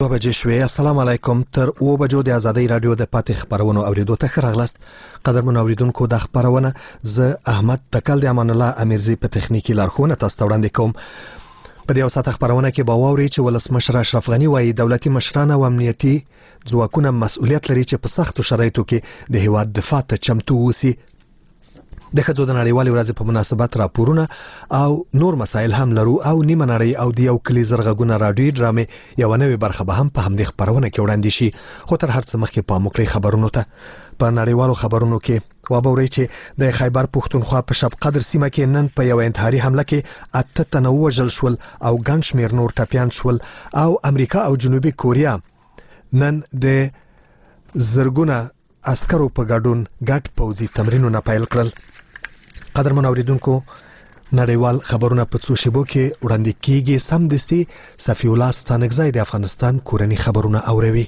بجې شوې. السلام علیکم. تر 9 بجو د ازادۍ رادیو د پاتې خبرونو اوریدو ته ښه راغلاست. قدرمن اوریدونکو د خبرونه زه احمد تکل د امان الله امیرزی په تخنیکی لارښوونه تاسو ته وړاندې کوم. په دې وسات خبرونه کې به واوري چې ولسمشر اشرف غنی وايي دولتي مشران او امنیتي ځواکونه مسؤلیت لري چې په سختو شرایطو کې د هیواد دفاع ته چمتو اوسي. د ښځو د نړیوالې ورځې په مناسبت راپورونه او نور مسایل هم لرو او نیمه نړۍ او د یو کلی زرغونه رادیوي ډرامې یو نوې برخه به هم په همدې خبرونه کې وړاندې شي. خو تر هر څه مخکې پام وکړئ خبرونو ته. په نړیوالو خبرونو کې وابورئ چې د خیبر پښتونخوا په شب قدر سیمه کې نن په یو انتحاري حمله کې 8 تنه وژل شول او ګڼ شمېر نور ټپیان شول او امریکا او جنوبي کوریا نن د زرګونه عسکرو په ګډون ګډ پوځي تمرینونه پیل کړل. قدرمن اوریدونکو نړیوال خبرونه په څو شیبو کې وړاندې کیږي. سم دستي صفی الله ستانکزی د افغانستان کورنی خبرونه اوروي.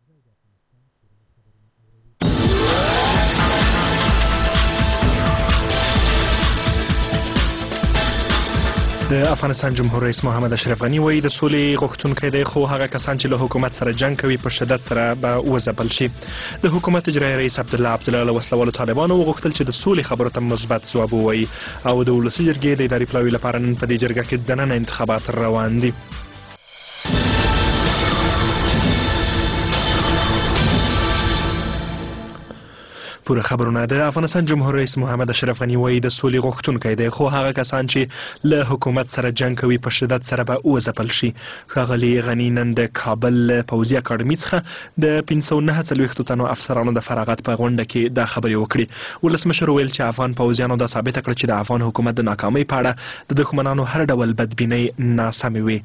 د افغانستان جمهور رئیس محمد اشرف غنی وایي د سولې غوښتونکي دی، خو هغه کسان چې له حکومت سره جنگ کوي په شدت سره به وځپل شي. د حکومت اجرایي رئیس عبدالله له وسلوالو طالبانو وغوښتل چې د سولې خبرو ته مثبت ځواب ووایي او د ولسي جرګې د اداري پلاوي لپاره نن په دې جرګه کې دننه انتخابات روان دي. پوره خبرونه. د افغانستان جمهور رئیس محمد اشرف غنی وایي د سولې غوښتونکی دی، خو هغه کسان چې له حکومت سره جنگ کوي په شدت سره به وځپل شي. ښاغلي غنی نن د کابل پوځي اکاډمي څخه د 549 تنو افسرانو د فراغت په غونډه کې دا خبرې وکړې. ولسمشر ویل چې افغان پوځیانو دا ثابته کړه چې د افغان حکومت د ناکامۍ په اړه د دښمنانو هر ډول بدبینۍ ناسمې وي.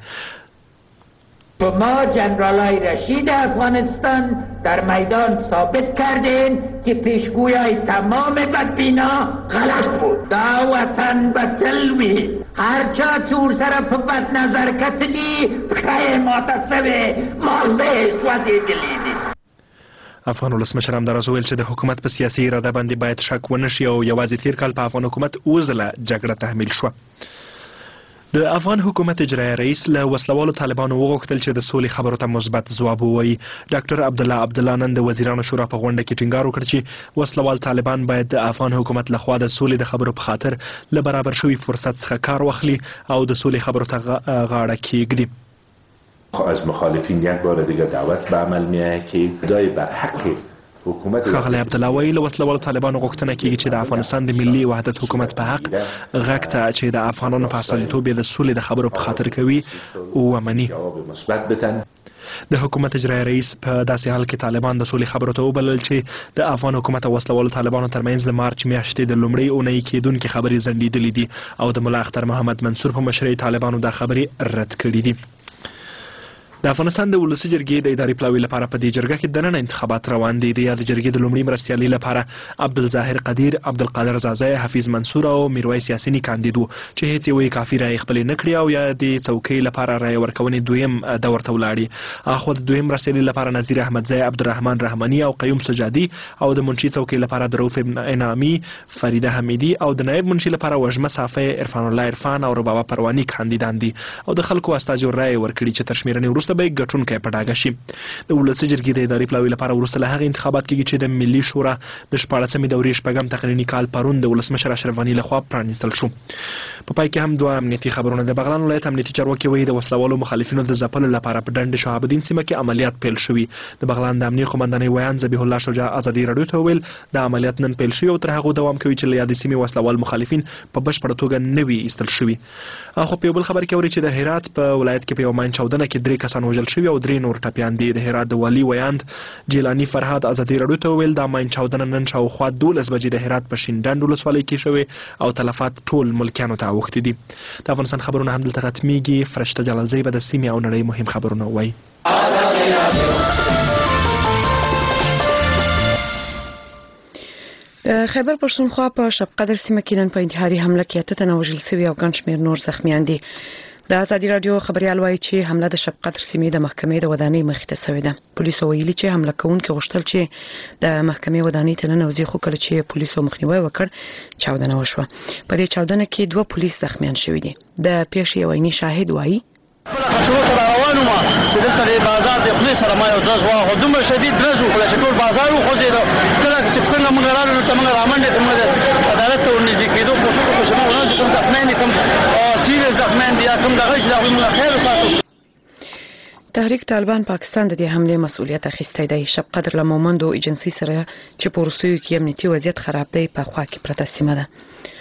شما جنرالای رشید افغانستان در میدان ثابت کردین که پیشگویی تمام بدبینا غلط بود. دا وطن بتلوی هرچا چور سر په بد نظر کتلی بخیر ماتسوه مازه سوزی دلیدی. افغان ولسمشر همداراز ویل چې د حکومت په سیاسي اراده باندې باید شک ونه شي او یوازې تیر کال په افغان حکومت اوزله جګړه تحمیل شوه. د افغان حکومت اجرایي رئیس له وسلوالو طالبانو وغوښتل چې د سولې خبرو ته مثبت ځواب ووایي. ډاکټر عبدالله نن د وزیرانو شورا په غونډه کې ټینګار وکړ چې وسلوال طالبان باید د افغان حکومت لخوا د سولې د خبرو په خاطر له برابر شوي فرصت څخه کار واخلي او د سولې خبرو ته غاړه کېږدي. از مخالفین یک بار دیگر دعوت به عمل میآید که ادعای بر حق ښاغلی عبدالله وایي له وسلوالو طالبانو غوښتنه کیږي چې د افغانستان د ملي وحدت حکومت په حق غږ ته چې د افغانانو په استازیتوب یې د سولې د خبرو په خاطر کوي ومني. د حکومت اجرایي رئیس په داسې حال کې طالبان د سولې خبرو ته وبلل چې د افغان حکومت او وسلوالو طالبانو ترمنځ د مارچ میاشتې د لومړۍ اونۍ کېدونکې خبرې ځنډېدلې دي او د ملا اختر محمد منصور په مشرۍ طالبانو دا خبرې رد کړې دي. د افغانستان د ولسي جرګې د اداري پلاوي لپاره په دې جرګه کې دننه انتخابات روان دي. د یاد جرګې د لومړي مرستیالي لپاره عبدالظاهر قدیر، عبدالقادر زازی، حفیظ منصور او میرویس یاسینی کاندید چې هیڅ یوې کافي رایې خپلې نه کړې او یا د څوکۍ لپاره رایې ورکونې دویم دور ته ولاړې. اخو د دویم مرستیالي لپاره نظیر احمدزی، عبدالرحمن رحماني او قیوم سجادي او د منشي څوکۍ لپاره دروف انعامي، فریده حمیدی او د نایب منشي لپاره وژمه صافی، عرفان الله عرفان او ربابه پروانی کاندیدان دي او د خلکو استازي رایې ورکړي چې تر شمیرنې وروسته به ګټونکی په ډاګه شي. د ولسي جرګې د اداري پلاوي لپاره وروسته له هغه انتخابات کېږي چې د ملي شورا د 14مې دورې شپږم تقنیني کال پرون د ولسمشر اشرف غني لخوا پرانیستل شو. په پای کې هم دوه امنیتي خبرونه. د بغلان ولایت امنیتي چارواکي وایي د وسلوالو مخالفینو د ځپلو لپاره په ډنډ شهاب الدین سیمه کې عملیات پیل شوي. د بغلان د امنیه قومندانۍ ویان ذبیح الله شجاع ازادي رادیو ته ویل د عملیات نن پیل شوي او تر هغه دوام کوي چې له یادې سیمې وسلوال مخالفین په بشپړه توګه نه وي ایستل شوي. خو په یو بل خبر کې اوري چې د هرات په ولایت کې په یو ماین چاودنه کې 3 کسان وژل شوي او 3 نور ټپیان دي. د هرات د والي ویاند جیلانی فرهاد ازادي رادیو ته ویل دا ماین چاودنه نن شاوخوا 12 بجې د هرات په شینډنډ ولسوالۍ کې شوې او تلفات ټول ملکیانو ته اوښتي دي. د افغانستان خبرونه هم دلته ختمیږي. فرشته جلالزی به د سیمې او نړۍ مهم خبرونه وایي. د خیبر پښتونخوا په شب قدر سیمه کې نن په انتحاري حمله کې 8 تنه وژل شوي او ګڼ شمېر نور زخمیان دي. د ازادي رادیو خبريال وایي چې حمله د شب قدر سیمې د محکمې د ودانۍ مخې ته شوې ده. پولیسو ویلي چې حمله کوونکي غوښتل چې د محکمې ودانۍ ته ننوځي، خو کله چې پولیسو مخنیوي وکړ چاودنه وشوه. په دې چاودنه کې 2 پولیس زخمیان شوي دي. د پیښې یو عیني شاهد وایي شروع تر روانو ما چې دلته د بازار د خپل سره ما یو ځز واخو دومره شدید درز وکړ چې ټول بازار وخوځید کله چې څنګه موږ راغلو نو موږ رامنډه کوم عدالت ته ورنږدې کېدو کوشش وکړو چې موږ کوم زخمیان کوم سیریس زخمیان دي کوم دغه چې موږ خیر وساتو. تحریک طالبان پاکستان د دې حمله مسؤلیت اخیستی دی. شب قدر له مومندو ایجنسی سره چې په وروستیو کې امنیتي وضعیت خراب دی په خوا کې پرته سیمه ده.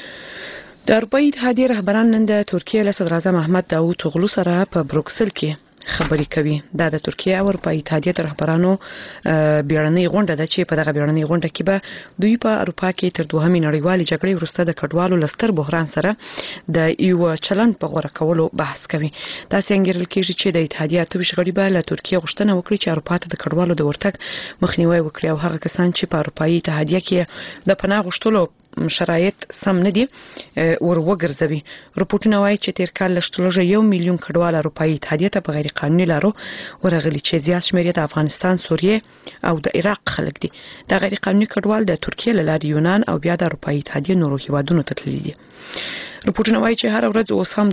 د اروپایي اتحادیې رهبران نن د ترکیې له صدر اعظم احمد داوود اوغلو سره په بروکسل کې خبرې کوي. دا د ترکیې او اروپایي اتحادیې د رهبرانو بیړنۍ غونډه ده چې په دغه بیړنۍ غونډه کې به دوی په اروپا کې تر دوهمې نړیوالې جګړې وروسته د کډوالو لستر بحران سره د یو چلند په غوړه کولو بحث کوي. دا څنګه کېږي چې د اتحادیې 28 غړي به له ترکیې غوښتنه وکړي چې اروپا ته د کډوالو د ورتګ مخنیوي وکړي او هغه کسان چې په اروپایي اتحادیې کې د پناه غوښتلو شرایط سم نه دي ور وګرځوي. رپورټونه وايي چې تیر کال لشتلوجه 1 میلیون کډوال اروپایي اتحادیې ته په غیر قانوني لارو ورغلي چې زیات شمېر د افغانستان، سوریه او د عراق خلک دي. د غیر قانوني کډوال د ترکیې له لارې یونان او بیا د اروپایي اتحادیې نورو هیوادونو ته تللي دي. رپورټونه وايي چې هر ورځ اوس هم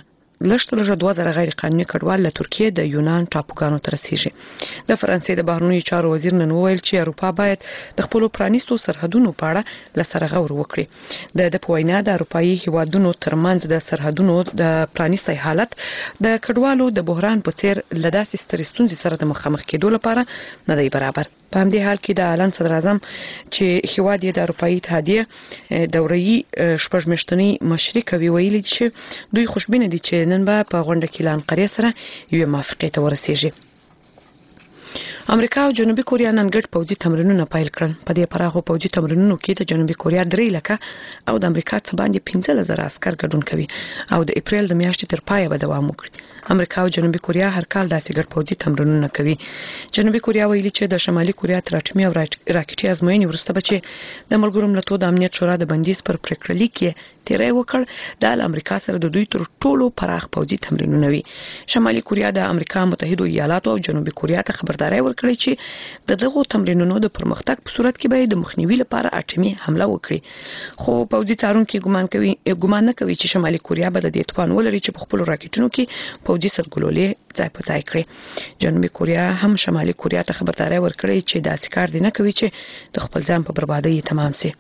2000 غیر قانوني کډوال له ترکیې د یونان ټاپوګانو ته رسیږي. د فرانسې د بهرنیو چارو وزیر نن وویل چې اروپا باید د خپل پرانیستو سرحدونو په اړه لسره غور وکړي. د پوینا د اروپایي هیوادونو ترمنځ د سرحدونو د پرانیستي حالت د کډوالو د بحران په څیر لداسې سترې ستونزې سره د مخامخ کېدو لپاره نه دی برابر. په همدې حال کې د اعلان صدر اعظم چې هیواد یې د اروپایي اتحادیې دوره‌ای شپږ میاشتنی مشري کوي ویلي چې دوی خوشبینه دي چې نن به په غونډه کې له انقرې سره یو موافقه ته ورسیږي. امریکا او جنوبي کوریا نن ګډ پوځي تمرینونه پیل کړل. په دې پراخو پوځي تمرینونو کې د جنوبي کوریا 3 لکه او د امریکا څخه باندې 15000 عسكر ګډون کوي او د اپریل د میاشتې تر پایه به دوام وکړي. امریکا او جنوبي کوریا هر کال داسې ګډ پوځي تمرینونه کوي. جنوبي کوریا ویلي چې د شمالي کوریا تر اټومي او راکټي ازموینې وروسته به چې د ملګرو ملتونو د امنیت شورا د بندیز پر پریکړه لیک تیری وکړ د امریکا سره د دوی تر ټولو پراخ پوځي تمرینونه وي. شمالي کوریا د امریکا متحده ایالاتو او جنوبي کوریا ته خبرداري ورکړې چې دغه تمرینونو د پرمختګ په صورت کې به د مخنیوي لپاره اټومي حمله وکړي. خو پوځي څارونکو ګمان نه کوي چې شمالي کوریا به د دې توان ولري چې په خپل راکټونو کې پوځي سرګلولې ځای په ځای کړي. جنوبي کوریا هم شمالي کوریا ته خبرداري ورکړې چې داسې کار دی نه کوي چې د خپل ځان په بربادۍ تمام شي.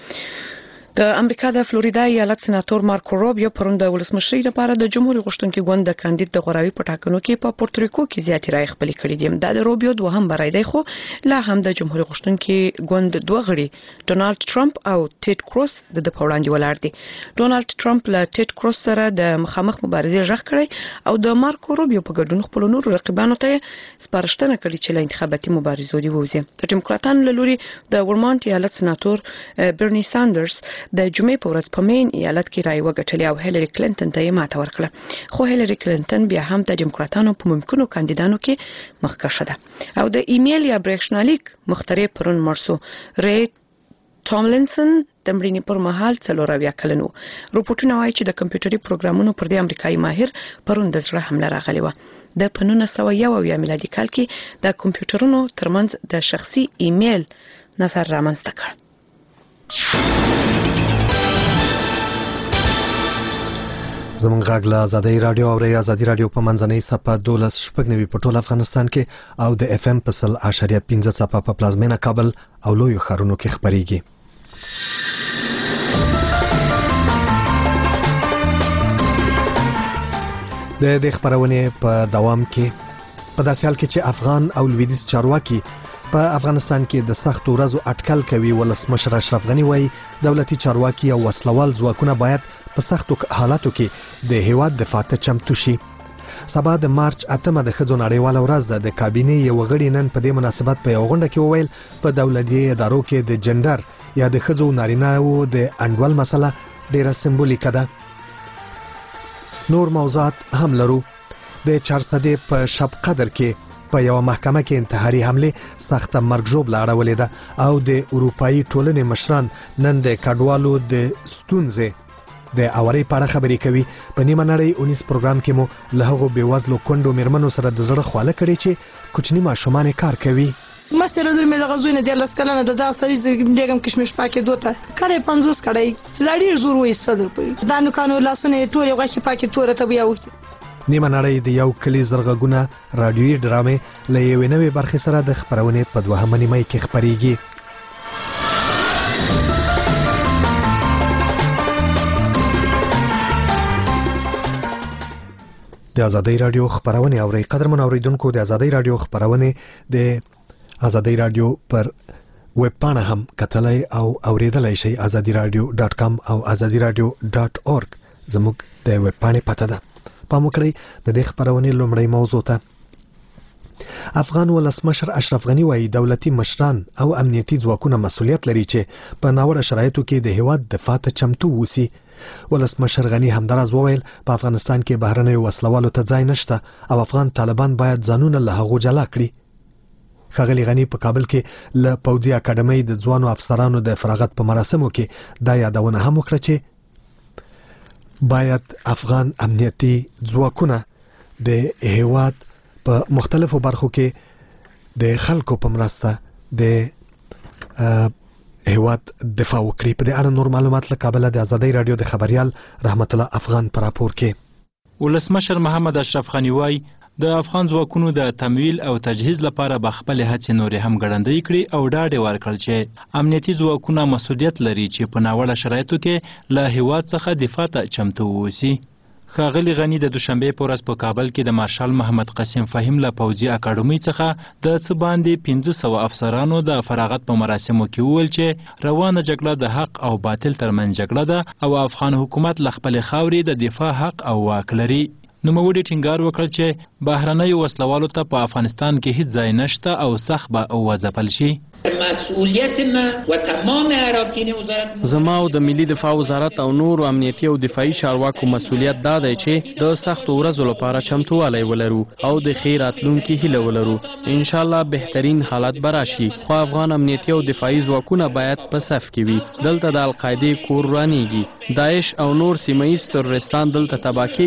د امریکا د فلوریدا ایالت سېناتور مارکو روبیو پرون د ولسمشرۍ لپاره د جمهوریت غوښتونکي ګوند د کاندید د غوراوي په ټاکنو کې په پورتریکو کې زیاتې رای خپل کړي دي. دا د روبیو دوهم برای دی خو لا هم د جمهوریت غوښتونکي ګوند دوه غړي ډونالد ټرمپ او ټیډ کروس د وړاندې ولاړ دي. ډونالد ټرمپ له ټیډ کروس سره د مخامخ مبارزې ژغ کړي او د مارکو روبیو په ګډون خپل نور رقیبانو ته سپارښتنه کړې چې له انتخاباتي مبارزو دی ووځي. د ډیموکراتانو له لوري د ورمانټ ایالت سېناتور برني ساندرز د جمعې په ورځ په مین ایالت کې رای وګټلې او هیلری کلینټن ته یې ماته ورکړه. خو هیلری کلینټن بیا هم د ډیموکراتانو په ممکنو کاندیدانو کې مخکښه ده. او د ایمیل یا برېښنالیک مخترع پرون مرسو ری ټاملنسن د مړینې پر مهال 40 کلن و. رپورټونه وايي چې د کمپیوټري پروګرامونو پر دې امریکایي ماهر پرون د زړه حمله راغلی و. د 1901 میلادي کال کې د کمپیوټرونو ترمنځ د شخصي ایمیل نظر رامنځته کړ. زمونږ غږ له آزادۍ رادیو او آزادۍ رادیو په منځنۍ صفحه 12.9 په ټول افغانستان کې او د اف ام په 100.5 صفحه په پلازمینه کابل او لویو ښارونو کې خبريږي. د دې خبرونه په دوام کې په داسې حال کې چې افغان او لویدیځ چارواکي په افغانستان کې د سخت ورځو اټکل کوي. ولسمشر اشرف غنی وایي دولتي چارواکي او وسلوال ځواکونه باید په سختو حالاتو کې د هیواد دفاع ته چمتو شي. سبا د مارچ 8 د ښځو نړیواله ورځ ده. د کابینې یو غړي نن په دې مناسبت په یو غونډه کې وویل په دولتي ادارو کې د جندر یا د ښځو نارینه او د انډول مسله ډیره سمبولیکه ده. نور موضوعات هم لرو. د چارسدې په شب قدر کې په یو محکمه کې انتحاري حمله سخته مرګ ژوبله اړولې ده او د اروپאי ټولنې مشران نن د کډوالو د ستونزې د اوري په اړه خبرې کوي. په نیمه نړۍ 19 پروګرام کې مو له هغو بیوزلو کندو میرمنو سره د زړه خواله کړي چې کوچني ماشومان کار کوي. مسره در مې د غزوینه د لسکلنه د داسري زګم کشمش پاکې دوته کړي 50 کړي زړی زور وې صدر په دا نو کانو لاسونه ټول یو غاښ پاکې تور ته بیا وخت نیمه نړۍ د یو کلی زرغږونه رادیویي ډرامې له یوې نوې برخې سره د خپرونې په 2مه نیمه کې خپریږي. د ازادۍ رادیو خپرونې اوري. قدرمن اوریدونکو، د ازادۍ رادیو خپرونې د ازادۍ رادیو پر ویب پاڼه هم کتلای او اوریدلای شئ. azadiradio.com او azadiradio.org زموږ د ویب پاڼې پته ده. پام وکړئ د دې خپرونې لومړی موضوع ته. افغان ولسمشر اشرف غنی وایي دولتي مشران او امنیتي ځواکونه مسؤلیت لري چې په ناوړه شرایطو کې د هیواد دفاع ته چمتو ووسی. ولسمشر غنی همداراز وویل په افغانستان کې بهرنیو وسلوالو ته ځای نشته او افغان طالبان باید ځانونه له هغو جلا کړي. ښاغلي غنی په کابل کې له پوځي اکاډمۍ د ځوانو افسرانو د فراغت په مراسمو کې دا یادونه هم وکړه چې باید افغان امنیتي ځواکونه د هیواد په مختلفو برخو کې د خلکو په مرسته د هیواد دفاع وکړي. په دې اړه نور معلومات له کابل د ازادۍ رادیو د خبريال رحمت الله افغان پر راپور کې. ولسمشر محمد اشرف غنی وایي د افغان ځواکونو د تمویل او تجهیز لپاره به خپل هڅې نورې هم ګړندۍ کړي او ډاډ ورکړل چې امنیتي ځواکونه مسؤلیت لري چې په ناوړه شرایطو کې له هیواد څخه دفاع ته چمتو ووسی. ښاغلي غنی د دوشنبه په ورځ په کابل کې د مارشال محمد قاسم فهیم له پوځي اکاډمۍ څخه د څه باندې 1500 افسرانو د فراغت په مراسمو کې وویل چې روانه جګړه د حق او باطل ترمنځ جګړه ده او افغان حکومت له خپل خاورې د دفاع حق او واک لري. نوموړي ټینګار وکړ چې بهرنیو وسلوالو ته په افغانستان کې هیڅ ځای نشته او سخت به وځپل شي. زما او د ملي دفاع وزارت او نور امنیتي او دفاعي چارواکو مسؤلیت دا دی چې د سختو ورځو لپاره چمتووالی ولرو او د ښې راتلونکي هیله ولرو. ان شاء الله بهترین حالت به راشي، خو افغان امنیتي او دفاعي ځواکونه باید په صف کې وي. دلته د القاعدې کور رانیږي، داعش او نور سیمه ایز تروریستان دلته تباه کوي.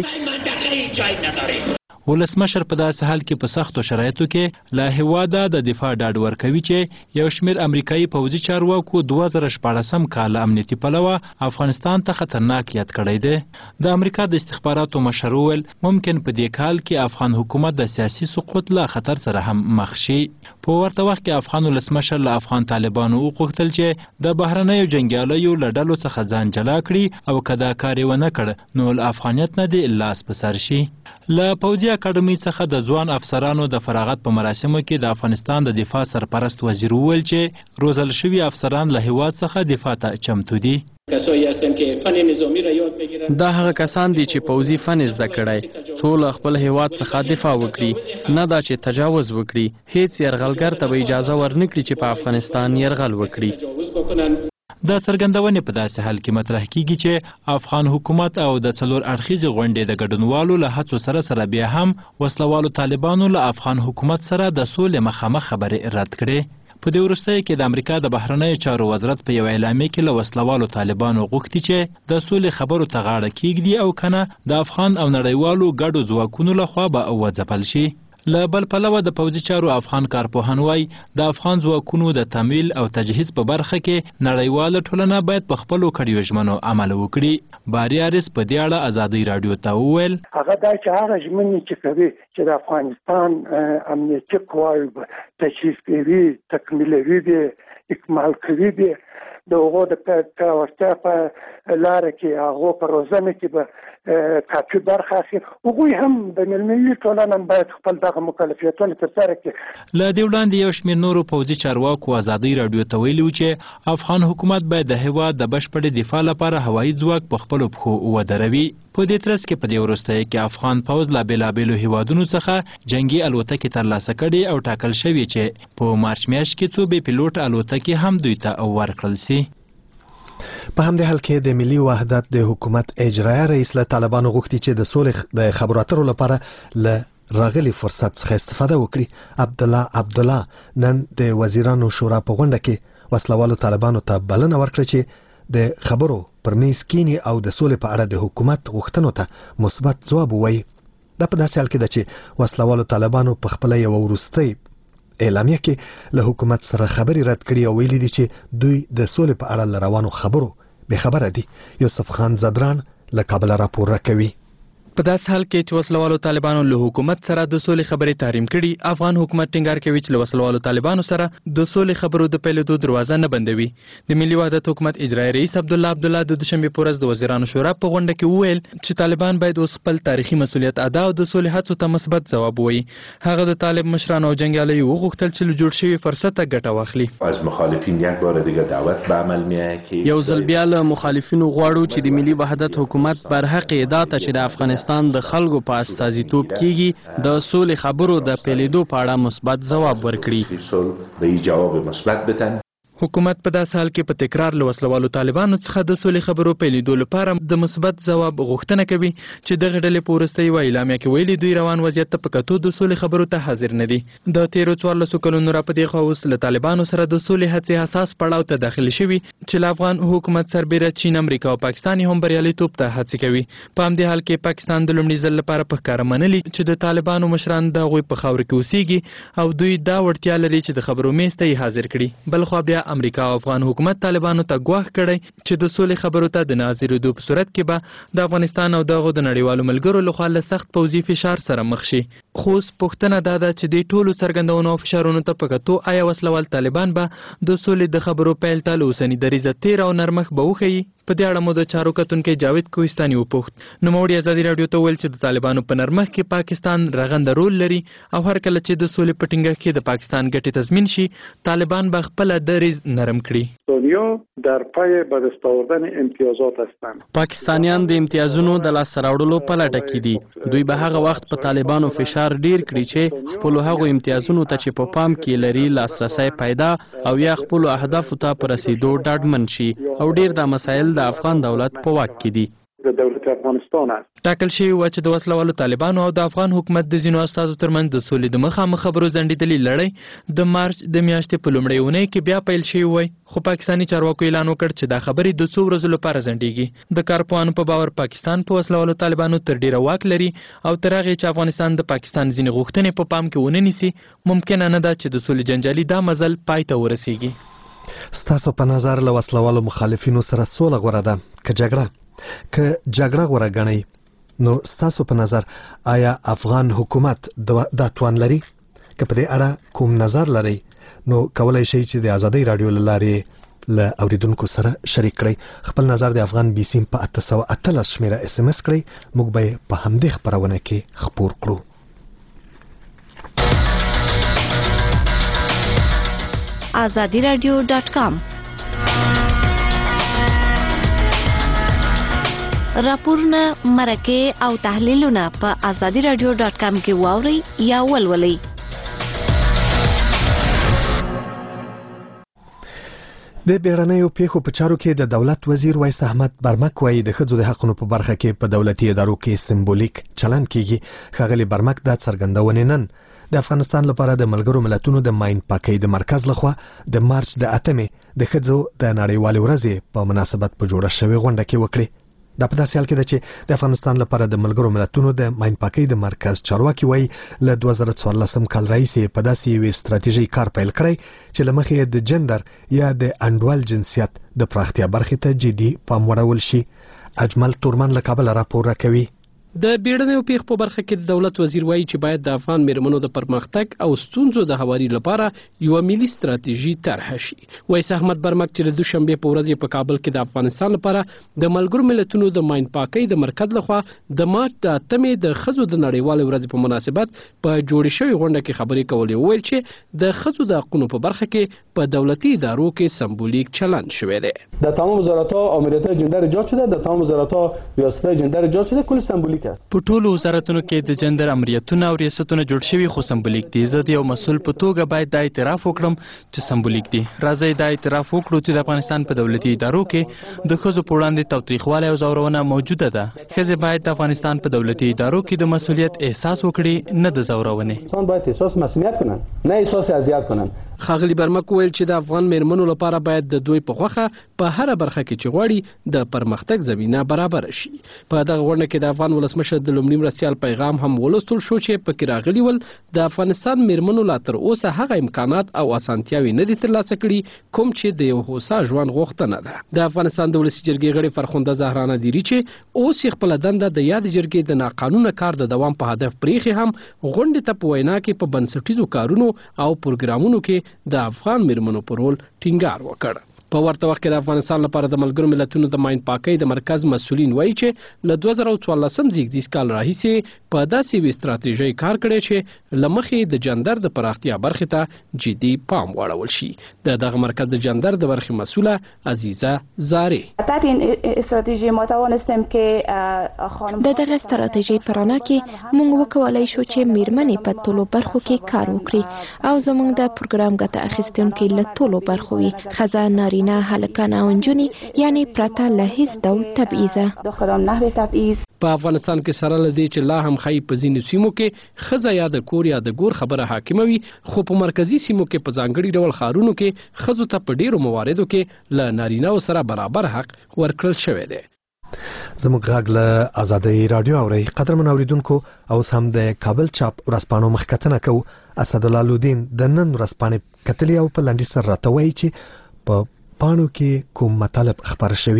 ولسمشر په داسې حال کې په سختو شرایطو کې له هیواده د دفاع ډاډ ورکوي چې یو شمېر امریکایي پوځي چارواکو 2014 کال امنیتي پلوه افغانستان ته خطرناک یاد کړی دی. د امریکا د استخباراتو مشر وویل ممکن په دې کال کې افغان حکومت د سیاسي سقوط له خطر سره هم مخ شي. په ورته وخت کې افغان ولسمشر له افغان طالبانو وغوښتل چې د بهرنیو جنګیالیو له ډلو څخه ځان جلا کړي او که دا کار یې ونه کړ نو له افغانیت نه دې لاس په سر شي. له پوځي اکاډمۍ څخه د ځوان افسرانو د فراغت په مراسمو کې د افغانستان د دفاع سرپرست وزیر وویل چې روزل شوي افسران له هیواد څخه دفاع ته چمتو دي. دا هغه کسان دي چې پوځي فن زده کړی څو له خپل هیواد څخه دفاع وکړي، نه دا چې تجاوز وکړي. هیڅ یرغلګر ته به اجازه ورنکړي چې په افغانستان یرغل وکړي. دا څرګندونې په داسې حال کې مطرح کیږي چې افغان حکومت او د څلور اړخیزې غونډې د ګډونوالو له هڅو سره بیا هم وسلوالو طالبانو له افغان حکومت سره د سولې مخامخ خبرې رد کړې. په دې وروستیو کې د امریکا د بهرنیو چارو وزارت په یو اعلامیه کې له وسلوالو طالبانو غوښتي چې د سولې خبرو ته غاړه کیږدي او کنه د افغان او نړیوالو ګډو ځواکونو لخوا به وځپل شي. له بل پلوه د پوځي چارو افغان کارپوهان وایي د افغان ځواکونو د تمویل او تجهیز په برخه کې نړیواله ټولنه باید په خپلو کړیو ژمنو عمل وکړي. باري حارث په دې اړه ازادۍ رادیو ته وویل هغه دا چې هغه ژمنې چې کوي چې د افغانستان امنیتي قواوې به تجهیز کوي، تکمیلوي دي، اکمال کوي دي، د هغو د پیاوړتیا په لاره کې هغو په روزنه کې به کافي برخه اخلي. هغوی هم د ملي ټولنه باید خپل دغه مکلفیتونه ترسره کړي. له دې وړاندې یو شمېر نورو پوځي چارواکو ازادۍ رادیو ته ویلي و چې افغان حکومت باید د هیواد د بشپړې دفاع لپاره هوایي ځواک په خپلو پښو ودروي. په دې ترڅ کې په دې وروستیو کې افغان پوځ له بېلابېلو هیوادونو څخه جنگي الوتکې ترلاسه کړي او ټاکل شوي چې په مارچ میاشت کې څو بې پیلوټ الوتکې هم دوی ته ورکړل شي. په همدې حال کې د ملي وحدت د حکومت اجرایي رئیس له طالبانو غوښتي چې د سولې د خبرو اترو لپاره له راغلي فرصت څخه استفاده وکړي. عبدالله نن د وزیرانو شورا په غونډه کې وسلوالو طالبانو ته بلنه ورکړه چې د خبرو پر میز کینی او د سولې په اړه د حکومت غوښتنو ته مثبت ځواب ووایي. دا په داسې حال کې ده چې وسلوالو طالبانو په خپل یو وروستۍ اعلامیه کې له حکومت سره خبري رد کړي او ویلي دي چې دوی د سولې په اړه روانو خبرو به خبره دي. یوسف خان زدران له کابل راپور راکوي. په داس حال کې چې وسلوالو طالبانو له حکومت سره د سولې خبرې تحریم کړي، افغان حکومت ټینګار کوي چې له وسلوالو طالبانو سره د سولې خبرو د پیلېدو دروازه نه بندوي. د ملي وحدت حکومت اجرایي رئیس عبدالله د دوشنبه په ورځ د وزیرانو شورا په غونډه کې وویل چې طالبان باید اوس خپل تاریخي مسؤلیت ادا او د سولې هڅو ته مثبت ځواب ووایي. هغه د طالب مشرانو او جنګیالیو وغوښتل چې له جوړ شوي فرصت ګټه واخلي. از مخالفین یک بار دیگه دعوت به عمل میآید که یو ځل بیا له مخالفینو غواړو چې د ملي وحدت حکومت برحق ادا ته چې د افغانستان د خلکو په استازیتوب کیږي د سولې خبرو د پیلېدو په اړه مثبت ځواب ورکړي. به جواب مثبت بدن. حکومت په داسې حال کې په تکرار له وسلوالو طالبانو څخه د سولې خبرو پیلېدو لپاره د مثبت ځواب غوښتنه کوي چې دغه ډلې په وروستۍ یوه اعلامیه کې ویلي دوی روان وضعیت ته په کتو د سولې خبرو ته حاضر نه دي. د تیرو 14 کلونو راپدې خوا اوس له طالبانو سره د سولې هڅې حساس پړاو ته داخل شوي چې له افغان حکومت سربیره چین، امریکا او پاکستان هم بریالیتوب ته هڅې کوي. په همدې حال کې پاکستان د لومړي ځل لپاره په ښکاره منلي چې د طالبانو مشران د هغوی په خاوره کې اوسېږي او دوی دا وړتیا لري چې د خبرو میز ته یې حاضر کړي. بلخوا بیا امریکا او افغان حکومت طالبانو ته ګواښ کړی چې د سولې خبرو ته د نه حاضرېدو په صورت کې به د افغانستان او دغو د نړیوالو ملګرو لخوا له سخت پوځي فشار سره مخ شي. خو اوس پوښتنه دا ده چې د ټولو څرګندونو او فشارونو ته په کتو آیا وسلوال طالبان به د سولې د خبرو پیل ته له اوسني دریځه تیر او نرمښت به وښیي؟ په دې اړه مو د چارو کتونکی جاوید کوهستاني وپوښت. نوموړي ازادي راډیو ته ویل چې د طالبانو په نرمښت کې پاکستان رغنده رول لري او هر کله چې د سولې په ټینګښت کې د پاکستان ګټې تضمین شي طالبان به خپله دریځ نرم کړي. دنیا در پای به دست آوردن امتیازات هستند. پاکستانیان د امتیازونو د لاسته راوړلو په لټه کې دي. دوی به هغه وخت په طالبانو فشار ډیر کړي چې خپل هغو امتیازونو ته چې په پام کې لري لاسرسی پیدا او یا خپل اهدافو ته په رسیدو ډاډمن شي او ډیر د مسایل د افغان دولت په واک کې دي. د دولت افغانستان است. ټاکل شوی و چې د وسلوالو طالبانو او د افغان حکومت د ځینو استازو ترمنځ د سولې د مخامخ خبرو ځنډېدلې لړۍ د مارچ د میاشتې په لومړۍ اونۍ کې بیا پیل شوی وای، خو پاکستاني چارواکو اعلان وکړ چې دا خبرې د څو ورځو لپاره ځنډېږي. د کارپوهانو په باور پاکستان په وسلوالو طالبانو تر ډیره واک لري او تر هغې چې افغانستان د پاکستان ځینې غوښتنې په پام کې ونه نیسي ممکنه نه ده چې د سولې جنجالي دا مزل پای ته ورسیږي. ستاسو په نظر له وسلوالو مخالفینو سره سوله غوره ده که جګړه غوره ګڼئ؟ نو ستاسو په نظر آیا افغان حکومت دا توان لري؟ که په دې اړه کوم نظر لرئ نو کولای شئ چې د ازادۍ راډیو له لارې له اوریدونکو سره شریک کړئ. خپل نظر د افغان بي سیم په 818 شمیره SMS کړئ. موږ به په همدې خپرونه کې خپور کړو. azadiradio.com راپورونه، مرکې او تحلیلونه په azadiradio.com کې واورئ یا ولولئ. د بیړنیو پیښو په چارو کې د دولت وزیر وایس احمد برمک وایي د ښځو د حقونو په برخه کې په دولتي ادارو کې سمبولیک چلن کیږي. ښاغلي برمک دا څرګندونې نن د افغانستان لپاره د ملګرو ملتونو د ماین پاکۍ د مرکز لخوا د مارچ د 8مې د ښځو د نړیوالې ورځې په مناسبت په جوړه شوې غونډه کې وکړي. دا په داسې حال کې ده چې د افغانستان لپاره د ملګرو ملتونو د ماین پاکۍ د مرکز چارواکي وایي له 2014 کال راهیسې په داسې یوې ستراتیژۍ کار پیل کړی چې له مخې د جندر یا د انډوال جنسیت د پراختیا برخې ته جدي پام وړول شي. اجمل تورمن له کابل راپور راکوي. د بیړنیو پیښو په برخه کې د دولت وزیر وایي چې باید د افغان میرمنو د پرمختګ او ستونزو د هواري لپاره یو ملي ستراتیژي طرح شي. وایس احمد برمک چې د دوشنبه په ورځ په کابل کې د افغانستان لپاره د ملګرو ملتونو د ماین پاکۍ د مرکز لخوا د مارچ د 8مې د ښځو د نړیوالې ورځې په مناسبت په جوړې شوې غونډه کې خبرې کولې. وویل چې د ښځو د حقونو په برخه کې په دولتي ادارو کې سمبولیک چلن شوی دی. در تمام وزارت‌ها آمریت‌های جندر ایجاد شده، در تمام وزارت‌ها ریاست‌های جندر ایجاد شده، کل سمبولیک است. په ټولو وزارتونو کې د جندر امریتونه او ریاستونه جوړ شوي خو سمبولیک دي. زه د یو مسؤل په توګه باید دا اعتراف وکړم چې سمبولیک دي. راځئ دا اعتراف وکړو چې د افغانستان په دولتي ادارو کې د ښځو په وړاندې تاوتریخوالی او ځورونه موجوده ده. ښځې باید د افغانستان په دولتي ادارو کې د مسؤلیت احساس وکړي، نه د ځورونې. انسان باید احساس مسئولیت کنن، نه احساس اذیت کنن. ښاغلي برمک ویل چې د افغان میرمنو لپاره باید د دوی په خوخه په هر برخه کې چې غواړي د پرمختګ زمينه برابر شي. په دغه غونډه کې د افغان ولسمشر د لومړي مرستیال پیغام هم ولوستل شو چې پکې راغلي ول د افغانستان میرمنو لا تر اوسه هغه امکانات او اسانتیاوي نه دي ترلاسه کړي کوم چې د یو هوسا ژوند غوښتنه ده. د افغانستان د ولسي جرګې غړي فرخنده زهرا نادری چې اوس خپل دنده د یاد جرګې د ناقانونه کار د دوام په هدف پریخي هم غونډه ته په وینا کې په بنسټیزو کارونو او پروګرامونو کې د افغان میرمنو پر رول ټینګار وکړ. په ورته وخت کې د افغانستان لپاره د ملګرو ملتونو د ماین پاکۍ د مرکز مسؤلین وایي چې له 2014 زیږدیز کال راهیسې په داسې یوې ستراتیژۍ کار کړی چې له مخې د جندر د پراختیا برخې ته جدي پام واړول شي. د دغه مرکز د جندر د برخې مسؤله عزیزه زاري در این استراتژی ما توانستیم که د دغه ستراتیژۍ په رڼا کې موږ وکولای شو چې میرمنې په ټولو برخو کې کار وکړي او زموږ د پروګرام ګټه اخیستونکي له ټولو برخو وي، ښځه، نارینه، هلکان او نجونې، یعنی پرته له هیڅ ډول تبعیضه. دختران نحو تبعیض. په افغانستان کې سره لدی چې لا هم خی په ځینو سیمو کې ښځه یا د کور یا د ګور خبره حاکمه وي، خو په مرکزی سیمو کې په ځانګړي ډول ښارونو کې ښځو ته په ډیرو مواردو کې له نارینه‌و سره برابر حق ورکړل شوی دی. زموږ غږ له آزادۍ رادیو اوري. قدرمن اوریدونکو اوس هم د کابل چاپ ورځپاڼو مخکتنه کوو. اسدالله لودین د نن ورځپاڼې کتلې او په لنډی سر راته وایي چې په پاڼو کې کوم مطالب خبر شوي.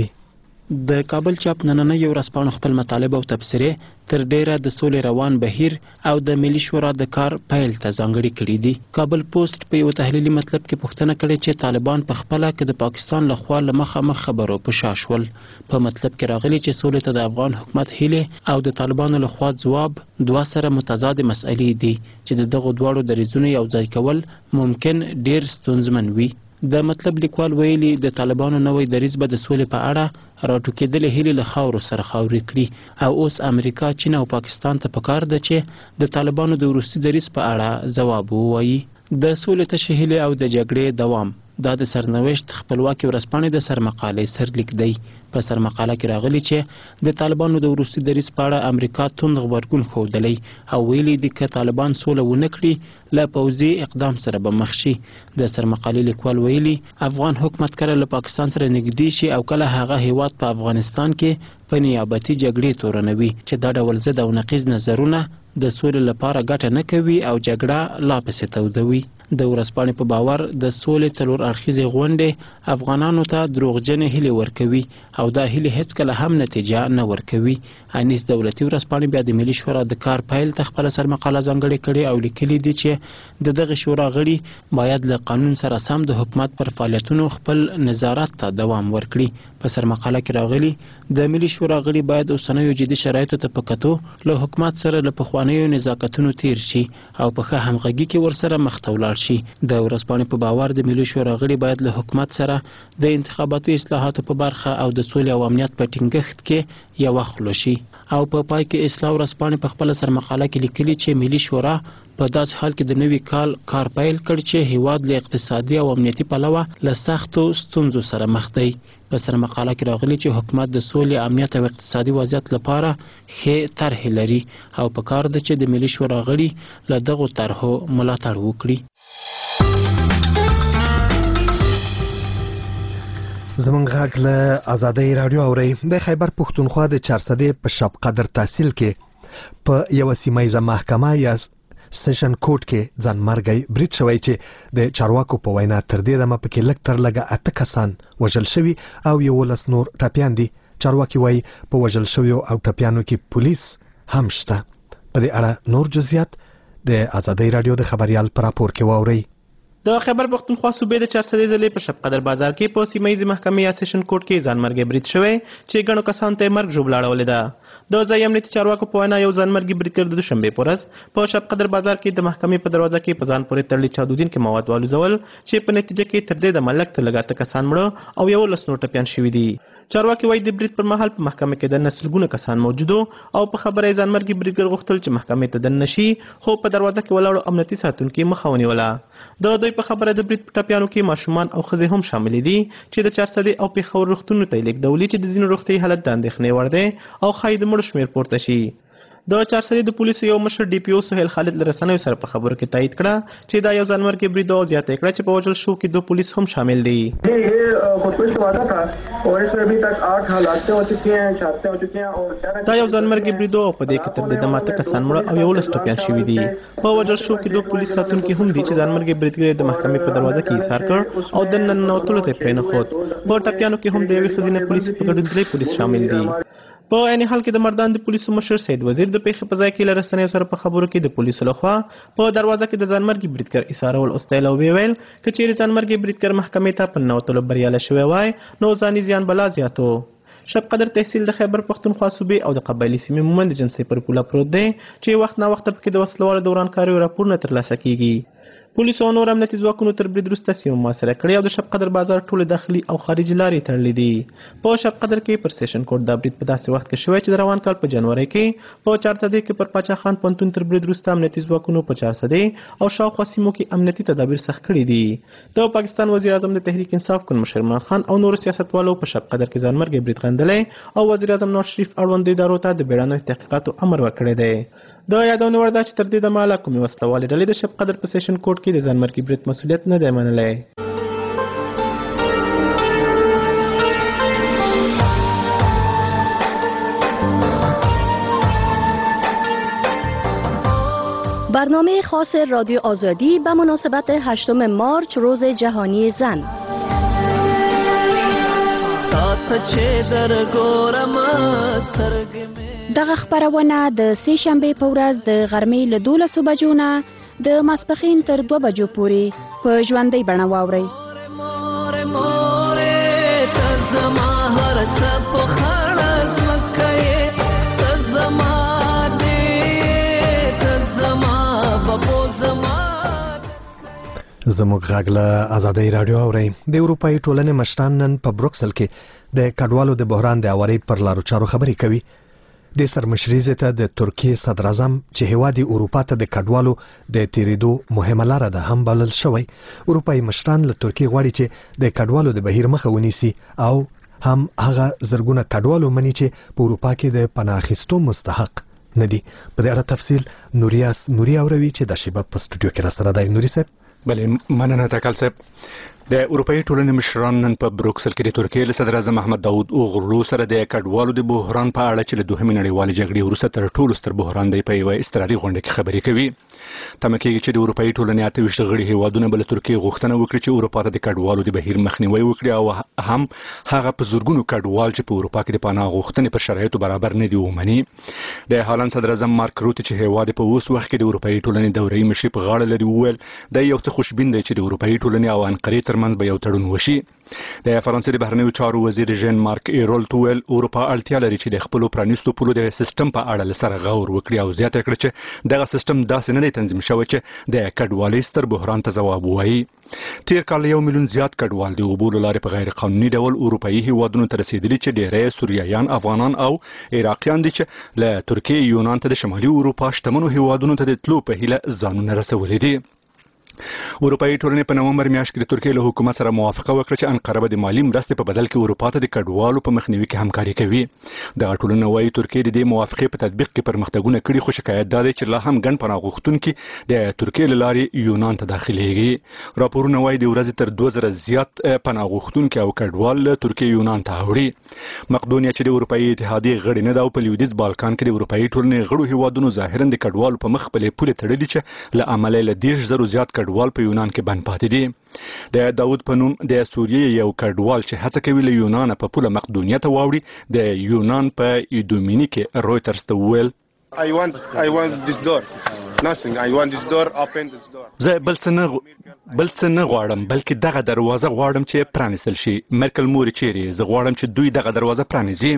د کابل چاپ نننۍ ورځپاڼو خپل مطالب او تبصرې تر ډیره د سولې روان بهیر او د ملي شورا د کار پیل ته ځانګړي کړي دي. کابل پوسټ په یو تحلیلي مطلب کې پوښتنه کړې چې طالبان په خپله که د پاکستان لخوا له مخامخ خبرو په شا شول. په مطلب کې راغلي چې سولې ته د افغان حکومت هیلې او د طالبانو لخوا ځواب دوه سره متضاد مسئلې دي چې د دغو دواړو دریځونو یو ځای کول ممکن ډیر ستونزمن وي. د مطلب لیکوال ویلي د طالبانو نوې دریځ به د سولې په اړه راټوکېدلې هیلې له خاورو سره خاورې کړي او اوس امریکا، چین او پاکستان ته پکار ده چې د طالبانو د وروستي دریځ په اړه ځواب ووایي. د سولې تشې هیلې او د جګړې دوام دا د سرنوشت خپلواکي ورځپاڼې د سرمقالې سرلیک دی. په سرمقاله کې راغلي چې د طالبانو د وروستي دریځ په اړه امریکا توند غبرګون ښودلی او ویلي دي که طالبان سوله ونه کړي له پوځي اقدام سره به مخ شي. د سرمقالې لیکوال ویلي افغان حکومت کله له پاکستان سره نږدې شي او کله هغه هیواد په افغانستان کې په نیابتي جګړې تورنوي چې دا ډول ضد او نقیض نظرونه د سولې لپاره ګټه نه کوي او جګړه لا پسې تودوي. د ورځپاڼې په باور د سولې څلور اړخیزې غونډې افغانانو ته دروغجنې هیلې ورکوي او دا هیلې هیڅکله هم نتیجه نه ورکوي. انیس دولتي ورځپاڼې بیا د ملي شورا د کار پیل ته خپله سرمقاله ځانګړې کړې او لیکلي دي چې د دغه شورا غړي باید له قانون سره سم د حکومت پر فعالیتونو خپل نظارت ته دوام ورکړي. په سرمقاله کې راغلي د ملي شورا غړي باید اوسنیو جدي شرایطو ته په کتو له حکومت سره له پخوانیو نزاکتونو تیر شي او په ښه همغږي کې ورسره مخ ته ولاړ شي. د ورځپاڼې په باور د ملي شورا غړي باید له حکومت سره د انتخاباتي اصلاحاتو په برخه او د سولې او امنیت په ټینګښت کې یوه خوله شي. او په پای کې اصلاح ورځپاڼې په خپله سرمقاله کې لیکلي چې ملي شورا په داسې حال کې د نوي کار پیل کړ چې هیواد له اقتصادي او امنیتي پلوه له سختو ستونزو سره مخ دی. په سرمقاله کې راغلي چې حکومت د سولې، امنیت او اقتصادي وضعیت لپاره ښې طرحې لري او په کار ده چې د ملي شورا غړي له دغو طرحو ملاتړ وکړي. زمونږ غږ له آزادۍ رادیو اوري. د خیبر پښتونخوا د 400 په شب قدر تحصیل کې په یو سیمایزه محکمه یا سیشن کورټ کې ځانمرګي برید شوی چې د چارواکو په وینا تر دې دمه پکې لږ تر لږه 8 کسان وژل شوي او 11 نور ټپیان دي. چارواکي وایي په وژل شویو او ټپیانو کې پولیس هم شته. په دې اړه نور جزئیات د آزادۍ رادیو د خبريال پر راپور کې واوري. د خیبر پښتونخوا صوبې د 400 ضلع په شب قدر بازار کې په سیمایي محکمې یا سیشن کورټ کې ځانمرګي برید شوی چې ګڼو کسانو ته مرګ ژوبله اړولې ده. د ځایي امنیتي چارواکو په وینا یو ځانمرګي بریدګر د دوشنبې په ورځ په شب قدر بازار کې د محکمې په دروازه کې په ځان پورې تړلي چاودون کې مواد والوزول چې په نتیجه کې تر دې د ملک تر لږه کسان مړه او 11 نور ټپیان شوي دي. چارواکي وایي د برید پر مهال په محکمه کې د نسلګونه کسان موجودو او په خبره یې ځانمرګي بریدګر غوښتل چې محکمې ته دننه شي خو په دروازه کې ولاړو امنیتي ساتونکي مخه ونیوله. د دوی په خبره د برید په ټپیانو کې ماشومان او ښځې هم شامل دي چې د 400 او پېښور روغتونونو ته لیږدولي چې د ځینو روغتیايي حالت د اندېښنې وړ دی او ښایي د مړو شمېر پورته شي. د چارسري د پولیسو یو مشر ډي پی او سهیل خالد له رسنیو سره په خبرو کې تایید کړه چې دا یو ځانمرګي برید او زیاته کړه چې په وژل شو کې 2 پولیس هم شامل دي. دا یو ځانمرګي برید او په دې کې تر دې د ماته کسان مړه او 11 ټپيان شوي دي. په وژل شو کې 2 پولیس ساتونکي هم دي چې ځانمرګي بریدګر د محکمې په دروازه کې ایثار کړ او د ننوتلو ته پرې نه خود. په ټپيانو کې هم د یوې ښځینه پولیس په ګډون 3 پولیس شامل دي. په عین حال کې د مردان د پولیسو مشر سید وزیر د پیښې په ځای کې له رسنیو سره په خبرو کې د پولیسو لخوا په دروازه کې د ځانمرګي بریدګر ایثارول اوستایل او ویل که چیرې ځانمرګي بریدګر محکمې ته په ننوتلو بریالی شوی وای نو ځاني زیان بلا زیاتو. شب قدر تحصیل د خیبر پښتونخوا صوبې او د قبایلي سیمې مومند جنسي پر پوله پروت دی چې وخت نه وخت پکې د وسلوالو د ورانکاریو راپورونه ترلاسه کیږي. پولیسو او نور امنیتي ځواکونو تر برید وروسته سیمه محاصره کړې او د شب قدر بازار ټولې داخلي او خارجي لارې تړلې دي. په شب قدر کې پر سټیشن کوټ دا برید په داسې وخت کې شوی چې د روان کال په جنوري کې په 400 کې پر پاچا خان پوهنتون تر برید وروسته امنیتي ځواکونو په 400 او شاوخوا سیمو کې امنیتي تدابیر سخت کړي دي. د پاکستان وزیر اعظم د تحریک انصاف ګوند مشر عمران خان او نور سیاستوالو په شب قدر کې ځانمرګي برید غندلی او وزیر اعظم نواز شریف اړوند ادارو ته د بیړنیو تحقیقاتو امر ورکړی دی. د یادونه وړ ده چې تر دې دمه لا کومې وسلوالې ډلې د شب قدر په سیشن کوټ کې د ځانمرګي برید مسؤلیت نه دی منلی. برنامه خاص رادیو آزادی به مناسبت 8 مارچ روز جهانی زن. دغه خبرونه د سه شنبه په ورځ د غرمې له 12 بجو نه د ماسپښین تر 2 بجو پورې په ژوندۍ بڼه واورئ. زموږ غږ له ازادۍ رادیو اورئ. د اروپایي ټولنې مشران نن په بروکسل کې د کډوالو د بحران د اواري پر لارو چارو خبرې کوي. د سرمشري ته د ترکیې صدر اعظم چې هیواد اروپا ته د کډوالو د تیریدو مهمه لاره ده هم بلل شوی. اروپایي مشران له ترکیې غواړي چې د کډوالو د بهیر مخه ونیسي او هم هغه زرګونه کډوالو مني چې په اروپا کې د پناه اخیستو مستحق نه دي. په دې اړه تفصیل نوري اوروي چې د شیبه په سټوډیو کې را سره دی. نوري صاحب بلې مننه تکل صاحب. د اروپایي ټولنې مشران نن په بروکسل کې د ترکیې له صدر اعظم احمد داود اوغلو سره د کډوالو د بحران په اړه چې له دوهمې نړیوالې جګړې وروسته تر ټولو ستر بحران دی په یوه اضطراري غونډه کې خبرې کوي. تمه کېږي چې د اروپایي ټولنې 28 غړي هیوادونه به له ترکیې غوښتنه وکړي چې اروپا ته د کډوالو د بهیر مخنیوي وکړي او هم هغه په زورګونو کډوال چې په اروپا کې د پناه غوښتنې پر شرایطو برابر نه دي ومني. د هالند صدر اعظم مارک روت چې هیواد په اوس وخت کې د اروپایي ټولنې دورې مشري په غاړه لري وویل دا یو څه خوشبین دی چې د اروپایي ټولنې او انقرې ترمنځ به یو تړون وشي. د فرانسې د بهرنیو چارو وزیر ژن مارک ایرولټ وویل اروپا اړتیا لري چې د خپل پرانیستو پولو د سیستم په اړه لسره غور وکړي او زیاته کړي چې دغه سیستم داسې نه دی تنظیم شوی چې د کډوالۍ ستر بحران ته ځواب ووایي. تیر کال 1 میلیون زیات کډوال د اوبو له لارې په غیر قانوني ډول اروپایي هیوادونو ته رسیدلي چې ډیری سوریایان، افغانان او عراقیان دي چې له ترکیې یونان ته د شمالي اروپا شتمنو هیوادونو ته د تلو په هیله ځانونه رسولي دي. اروپایي ټولنې په نومبر میاشت کې د ترکیې له حکومت سره موافقه وکړه چې انقره به د مالی مرستې په بدل کې اروپا ته د کډوالو په مخنیوي کې همکاري کوي. دغه ټولنه وايي ترکیې د دې موافقې په تطبیق کې پرمختګونه کړي خو شکایت دا دی چې لا هم ګڼ پناه غوښتونکي د ترکیې له لارې یونان ته داخليږي. راپورونه وايي د ورځې تر 2000 زیات پناه غوښتونکي او کډوال له ترکیې یونان ته اوړي. مقدونیا چې د اروپایي اتحادیې غړی نه ده او په لویدیځ بالکان کې د اروپایي ټولنې غړو هیوادونو ظاهرا د کډوالو په مخ خپلې پولې تړلي چې له عمله له 10,000 زیات کډوال په یونان کې بند پاتې دي. د داود په نوم د سوریې یو کډوال چې هڅه کوي له یونان په پوله مقدونیا ته واوړي د یونان په ایدومینی کې رویترز ته وویل I want this door. Nothing. I want this door. Open this door. زه بل څه نه غواړم بلکې دغه دروازه غواړم چې پرانیستل شي. مرکل موري چیرې زه غواړم چې دوی دغه دروازه پرانیزي.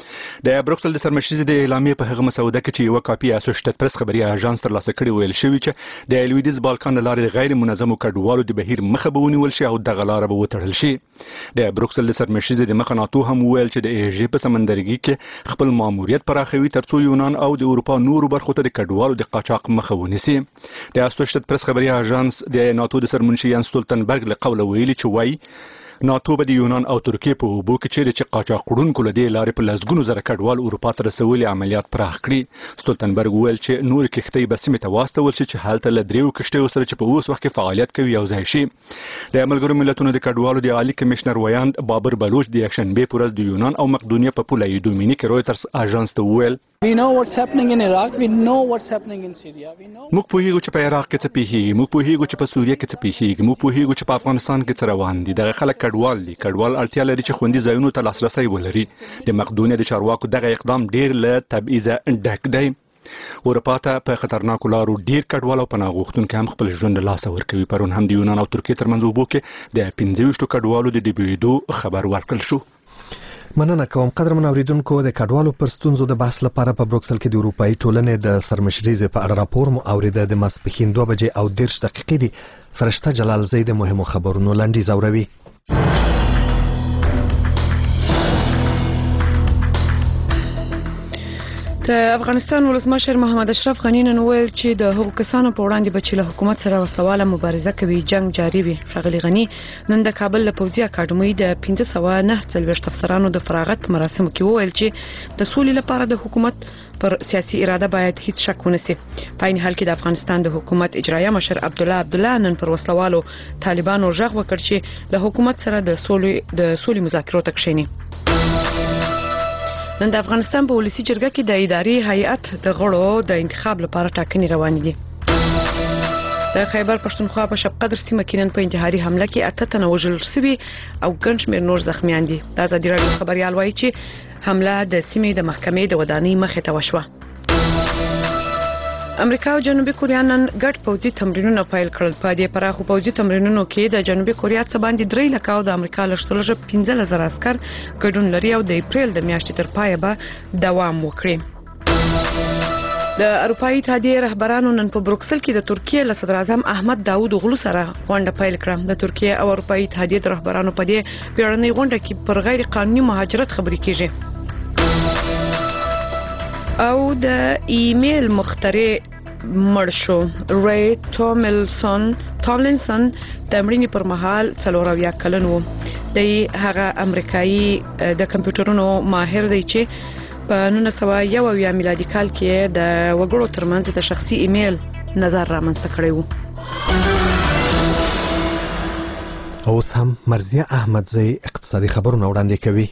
د بروکسل د سرمشري د اعلامیې په هغه مسوده کې چې یو کاپي اسوسییټډ پریس خبري اژانس ترلاسه کړی ویل شوی چې د لویدیځ بالکان لارې د غیر منظمو کډوالو د بهیر مخه به ونیول شي او دغه لاره به وتړل شي. د بروکسل د سرمشري د مخه ناتو هم ویل چې د ایجی په سمندرګي کې خپل ماموریت پراخوي ترڅو یونان او د اروپا نورو برخو ته د کډوالو د قاچاق مخه ونیسي. د اسوسییټډ پریس خبري اژانس د ناتو د سرمنشي یان ستولتنبرګ له قوله ویلي چې وایي ناتو به د یونان او ترکیې په اوبو کې چیرې چې قاچاقړونکو له دې لارې په لسګونو زره کډوال اروپا ته رسولي عملیات پراخ کړي. ستولتنبرګ وویل چې نور کښتۍ به سیمې ته واستول شي چې هلته له 3 کښتیو سره چې په اوس وخت کې فعالیت کوي یو ځای شي. د ملګرو ملتونو د کډوالو د عالی کمشنر ویاند بابر بلوچ د یکشنبه په ورځ د یونان او مقدونیه په پوله دومینیک رویترز اژانس ته وویل We know what's happening in Iraq. We know what's happening in Syria. We know. موږ پوهیږو چې په عراق کې څه پیښیږي، موږ پوهیږو چې په سوریه کې څه پیښیږي، موږ پوهیږو چې په افغانستان کې څه روان دي. دغه خلک کډوال دي. کډوال اړتیا لري چې خوندي ځایونو ته لاسرسي ولري. د مقدونیه د چارواکو دغه اقدام ډیر له تبعیضه ډک دی. اروپا ته په خطرناکو لارو ډیر کډوال او پناه غوښتونکي هم خپل ژوند له لاسه ورکوي. پرون هم د یونان او ترکیې ترمنځ اوبو کې د 25 کډوالو د ډوبېدو خبر ورکړل شو. مننه کوم قدرمن اوریدونکو. د کډوالو پر ستونزو د بحث لپاره په بروکسل کې د اروپאי ټولنې د سرمشرۍ په اړه راپور مو اوریده. د ماسپښین 2 بجې او 10 دقیقې دي. فرشته جلال زید مهمو خبرونو لنډیز اوروي. د افغانستان ولسمشر محمد اشرف غنی نن وویل چې د هغو کسانو په وړاندې به چې له حکومت سره وسواله مبارزه کوي جنگ جاري وي. ښاغلي غنی نن د کابل له پوځي اکاډمۍ د 1549 افسرانو د فراغت په مراسمو کې وویل چې د سولې لپاره د حکومت پر سیاسي اراده باید هیڅ شک ونه سي. په این حال کې د افغانستان د حکومت اجرایه مشر عبدالله نن پر وسلوالو طالبانو ژغ وکړ چې له حکومت سره د سولې مذاکرو ته کښیني. نن د افغانستان په ولسی جرګه کې د اداري هیئت د غړو د انتخاب لپاره ټاکنې روانې دي. د خیبر پښتونخوا په شب قدر سیمه کې نن په انتحاري حمله کې 8 تنه وژل شوي او ګڼ شمېر نور زخمیان دي. د ازادي راډیو خبريال وایي چې حمله د سیمې د محکمې د ودانۍ مخې ته وشوه. امریکا او جنوبي کوریا نن ګډ پوځي تمرینونه پیل کړل. په دې پراخو پوځي تمرینونو کې د جنوبي کوریا څخه باندې 3 لک او د امریکا لشتلجه 15000 عسكر ګډون لري او د اپریل د میاشتې تر پایه به دوام وکړي. د اروپאי اتحادیې رهبرانو نن په بروکسل کې د ترکیې له صدر اعظم احمد داوود اوغلو سره غونډه پیل کړه. د ترکیې او اروپאי اتحادیې د رهبرانو په دې پیړنۍ غونډه کې پر غیر قانوني مهاجرت خبرې کیږي. او د ایمیل مخترع مړ شو. ری توملنسن د مړینې پر مهال 40 کلن و. د هغه امریکایي د کمپیوټرونو ماهر دی چې په 1901 میلادي کال کې د وګړو ترمنځ د شخصي ایمیل نظر رامنځته کړی و. اوس هم مرزیه احمدزی اقتصادي خبرونه وړاندې کوي.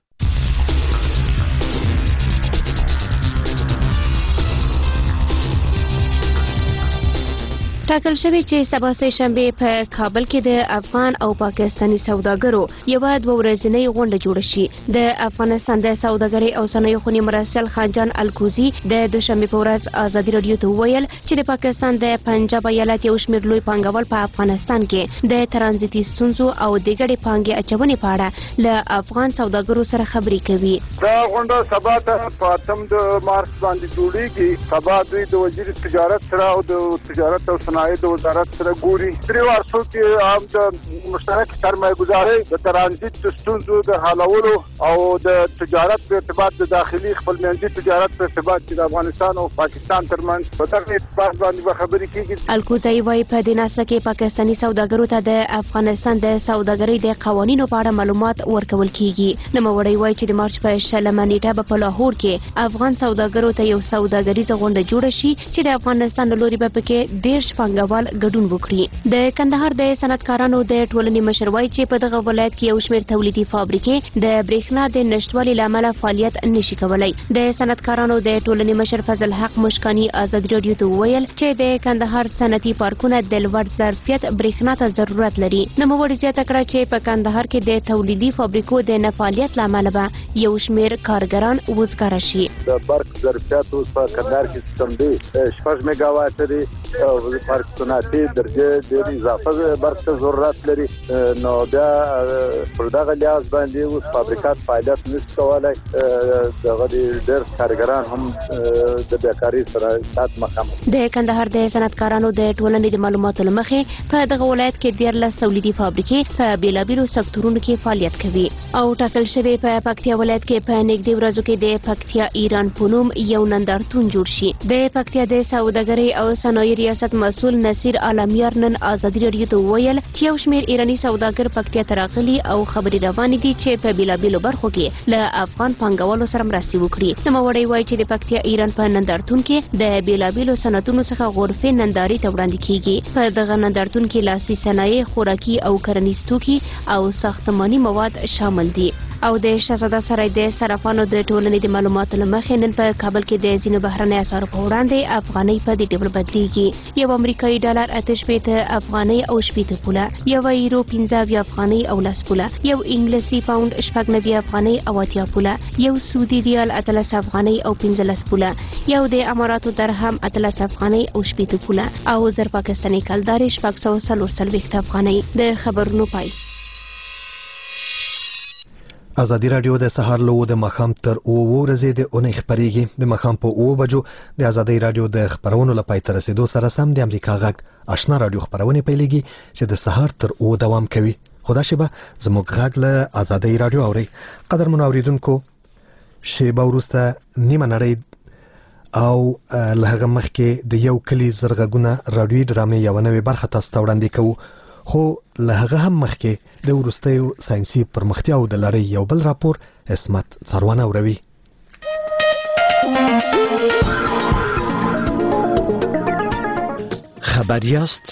ټاکل شوی چې سبا سه شنبه په کابل کې د افغان او پاکستاني سوداګرو یو 2 ورځنۍ غونډه جوړه شي. د افغانستان د سوداګرۍ او صنایعو خونی مرسل خانجان الکوزی د دوشنبه په ورځ ازادي رادیو ته ویل چې د پاکستان د پنجاب ایالت یو شمېر لوی پانګوال په افغانستان کې د ترانزیتي ستونزو او د ګډې پانګې اچونې په اړه له افغان سوداګرو سره خبرې کوي. دا غونډه سبا ته په 8 مارچ باندې جوړیږي. سبا دوی د وزیر تجارت سره او د تجارت او صنایع د وزارت سره ګوري. درې ورځو کې هم د مشترک سرمایه گذاري د ترانزیت ستونزو د حلولو او د تجارت په ارتباط د داخلي خپلمنځي تجارت په ارتباط د افغانستان او پاکستان ترمنځ په دغه ارتباط باندې خبرې کیږي. الکوزی وايي په دې ناسه کې پاکستاني سوداګرو ته د افغانستان د سوداګرۍ د قوانینو په اړه معلومات ورکول کیږي. نوموړی وايي چې د مارچ په 16 نیټه په لاهور کې افغان سوداګرو ته یو سوداګریزه غونډه جوړه شي چې د افغانستان له لوري به پکې 10 پانګوال ګډون وکړي. د کندهار د صنعتکارانو د ټولنې مشر وايي چې په دغه ولایت کې یو شمېر تولیدي فابریکې د برېښنا د نشټوالي لامل فعالیت نشي کولای. د صنعتکارانو د ټولنې مشر فضل حق مشکانی ازادي رادیو ته ویل چې د کندهار صنعتي پارکونه د لوړ ظرفیت برېښنا ته ضرورت لري. نوموړي زیاته کړه چې په کندهار کې د تولیدي فابریکو د نفعالیت لامل به یو شمېر کارګران وزګار شي. د برق ظرفیت په کندهار کې څومره دی 6 میگاوات دی او فرق صنعتي درجه د اضافه برق ته ضرورت لري. نو بیا پر دغه لیاز باندې اوس فابریکات فعالیت نشي کولای. دغه ډېر کارګران هم د بیکاري سره سات مخامخ. د کندهار د صنعتکارانو د ټولنې د معلوماتو لمخې په دغه ولایت کې 13 تولیدي فابریکې په بیلابیلو سکتورونو کې فعالیت کوي. او ټاکل شوی په پکتیا ولایت کې په نږدې ورځو کې د پکتیا ایران په نوم یو نندارتون جوړ شي. د پکتیا د سوداګرۍ او صنایع ریاست مسؤل مسول نصیر عالمیار نن ازادي رادیو ته وویل چې یو شمېر ایراني سوداګر پکتیا ته راغلي او خبرې روانې دي چې په بیلابیلو برخو کې له افغان پانګوالو سره مرستې وکړي. نوموړی وایي چې د پکتیا ایران په نندارتون کې د بیلابیلو صنعتونو څخه غرفې نندارې ته وړاندې کیږي. په دغه نندارتون کې لاسي صنایع، خوراکي او کرنیز توکي او ساختماني مواد شامل دي. او د شهزاده سرای د صرافانو د ټولنې د معلوماتو له مخې نن په کابل کې د ځینو بهرنۍ اسعارو په وړاندې افغانۍ په دې ډول بدلیږي. یو امریکایي ډالر 8.80 افغانۍ او 80 پوله، یو یورو 15 افغانۍ او 10 پوله، یو انګلیسي پاوند 90 افغانۍ او 80 پوله، یو سعودي ریال 13 افغانۍ او 15 پوله، یو د اماراتو درهم 13 افغانۍ او 80 پوله او زر پاکستاني کلدار 640 افغانۍ. د خبرونو پای. ازادي رادیو د سهار له د مخام تر 9 ورځې د اونۍ خبريږي. د مخام په 9 بجو د ازادي رادیو د خبرونو لپاره تر رسیدو سره سم د امریکا غږ آشنا رادیو خبرونه پیلېږي چې د سهار تر 9 دوام کوي. خدا شبه زموږ غږ له ازادي رادیو اوري. قدر منوریدونکو شیبه ورسته نیمه نړۍ او لهغه مخکې د یو کلی زرغونه رادیوي ډرامې یو نوې برخه تاسو ته وړاندې کوو. خو له هغه هم مخکې د وروستیو ساينسي پرمختیاو د لړۍ یو بل راپور اسمت څاروانه اوروي. خبریاست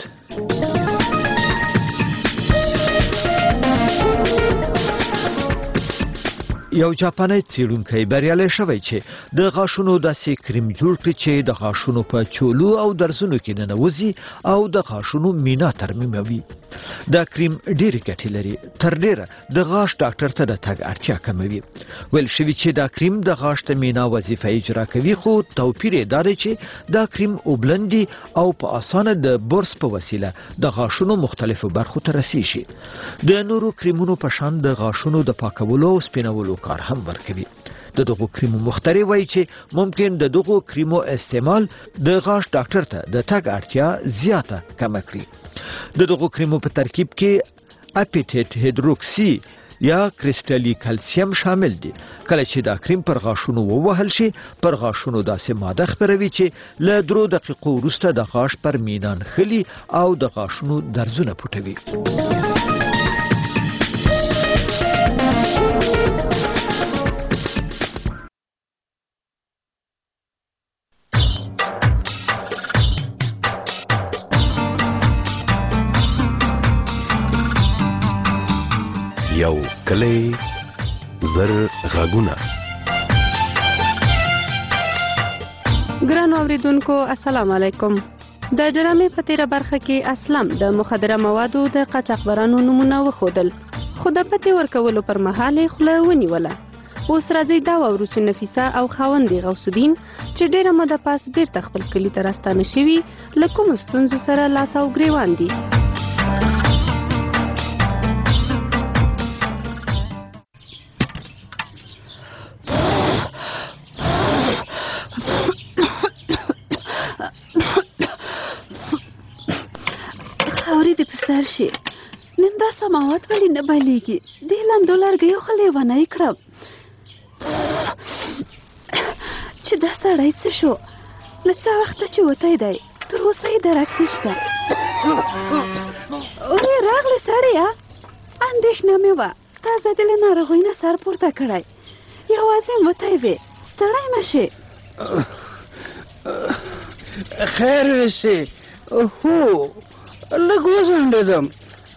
یو جاپاني څېړونکی بریالی شوی چې د غاښونو داسې کریم جوړ کړي چې د غاښونو په چولو او درزونو کې ننوځي او د غاښونو مینا ترمیموي. دا کریم ډېرې ګټې لري، تر ډېره د غاښ ډاکټر ته د تګ اړتیا کموي. ویل شوي چې دا کریم د غاښ د مینا وظیفه اجرا کوي، خو توپیر یې دا دی چې دا کریم اوبلن دي او په اسانه د برس په وسیله د غاښونو مختلفو برخو ته رسیږي. د نورو کریمونو په شان د غاښونو د پاکولو او سپینولو کار هم ورکوي. د دغو کریمو مخترع وایي چې ممکن د دغو کریمو استعمال د غاښ ډاکټر ته د تګ اړتیا زیاته کمه کړي. د دغو کریمو په ترکیب کې اپیټیټ هیدروکسی یا کریسټالي کلسیم شامل دي. کله چې دا کریم پر غاښونو ووهل شي، پر غاښونو داسې ماده خپروي چې له 3 دقیقو وروسته د غاښ پر مینا نښلي او د غاښونو درزونه پټوي. یو کلی زر غاګونه. ګرانو اوریدونکو السلام علیکم. د ډرامې په تیره برخه کې اسلام د مخدره موادو د قاچاقبرانو نمونه وښودل، خو د پته ورکولو پر مهال یې خوله ونیوله. اوس راځي دا واورو چې نفیسه او خاوند یې غوث الدین چې ډیره موده پاس بیرته خپل کلي ته راستانه شوي له کومو ستونزو سره لاس او ګریوان دي. شي نن دا سماوات ولې نه بلیږي؟ د لاندو لرګیو خو لیونی کړم چې دا سړی څه شو؟ له څه وخته چې وتی دی تر اوسه یې درک نشته. ولې راغلې سړیه؟ اندېښنه مې وه تا زه دې له ناروغۍ نه سر پورته کړی، یوازې وتی وې، ستړی مه شې. خیر وشي. هو لږ وځنډېدم.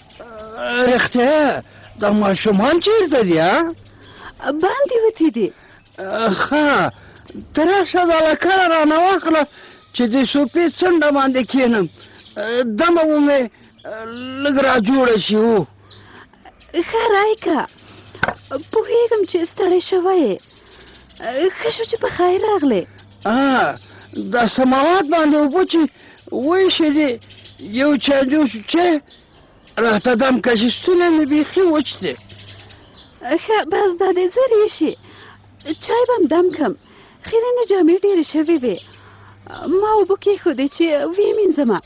رښتیا دا ماشومان چېرته دي؟ باندې وتې دي. ښه ته راشه دا لکړه رانه واخله چې د سوپې څنډه باندې کښېنم، دمه به مې لږ را جوړه شي. و ښه رایکه، پوهېږم چې ستړی شوی یې، ښه شو چې په خیر راغلې. دا سماوات باندې اوبه چې وایشې دي یو چایجوش چې راته دم کشي، ستونی مې بیخي وچ دی. ښه بس دا دې زر یې شي، چای به م دم کم. خیرنې جامې ډېرې شوې وې، ما اوبه کېښودې چې ویې مینځمه.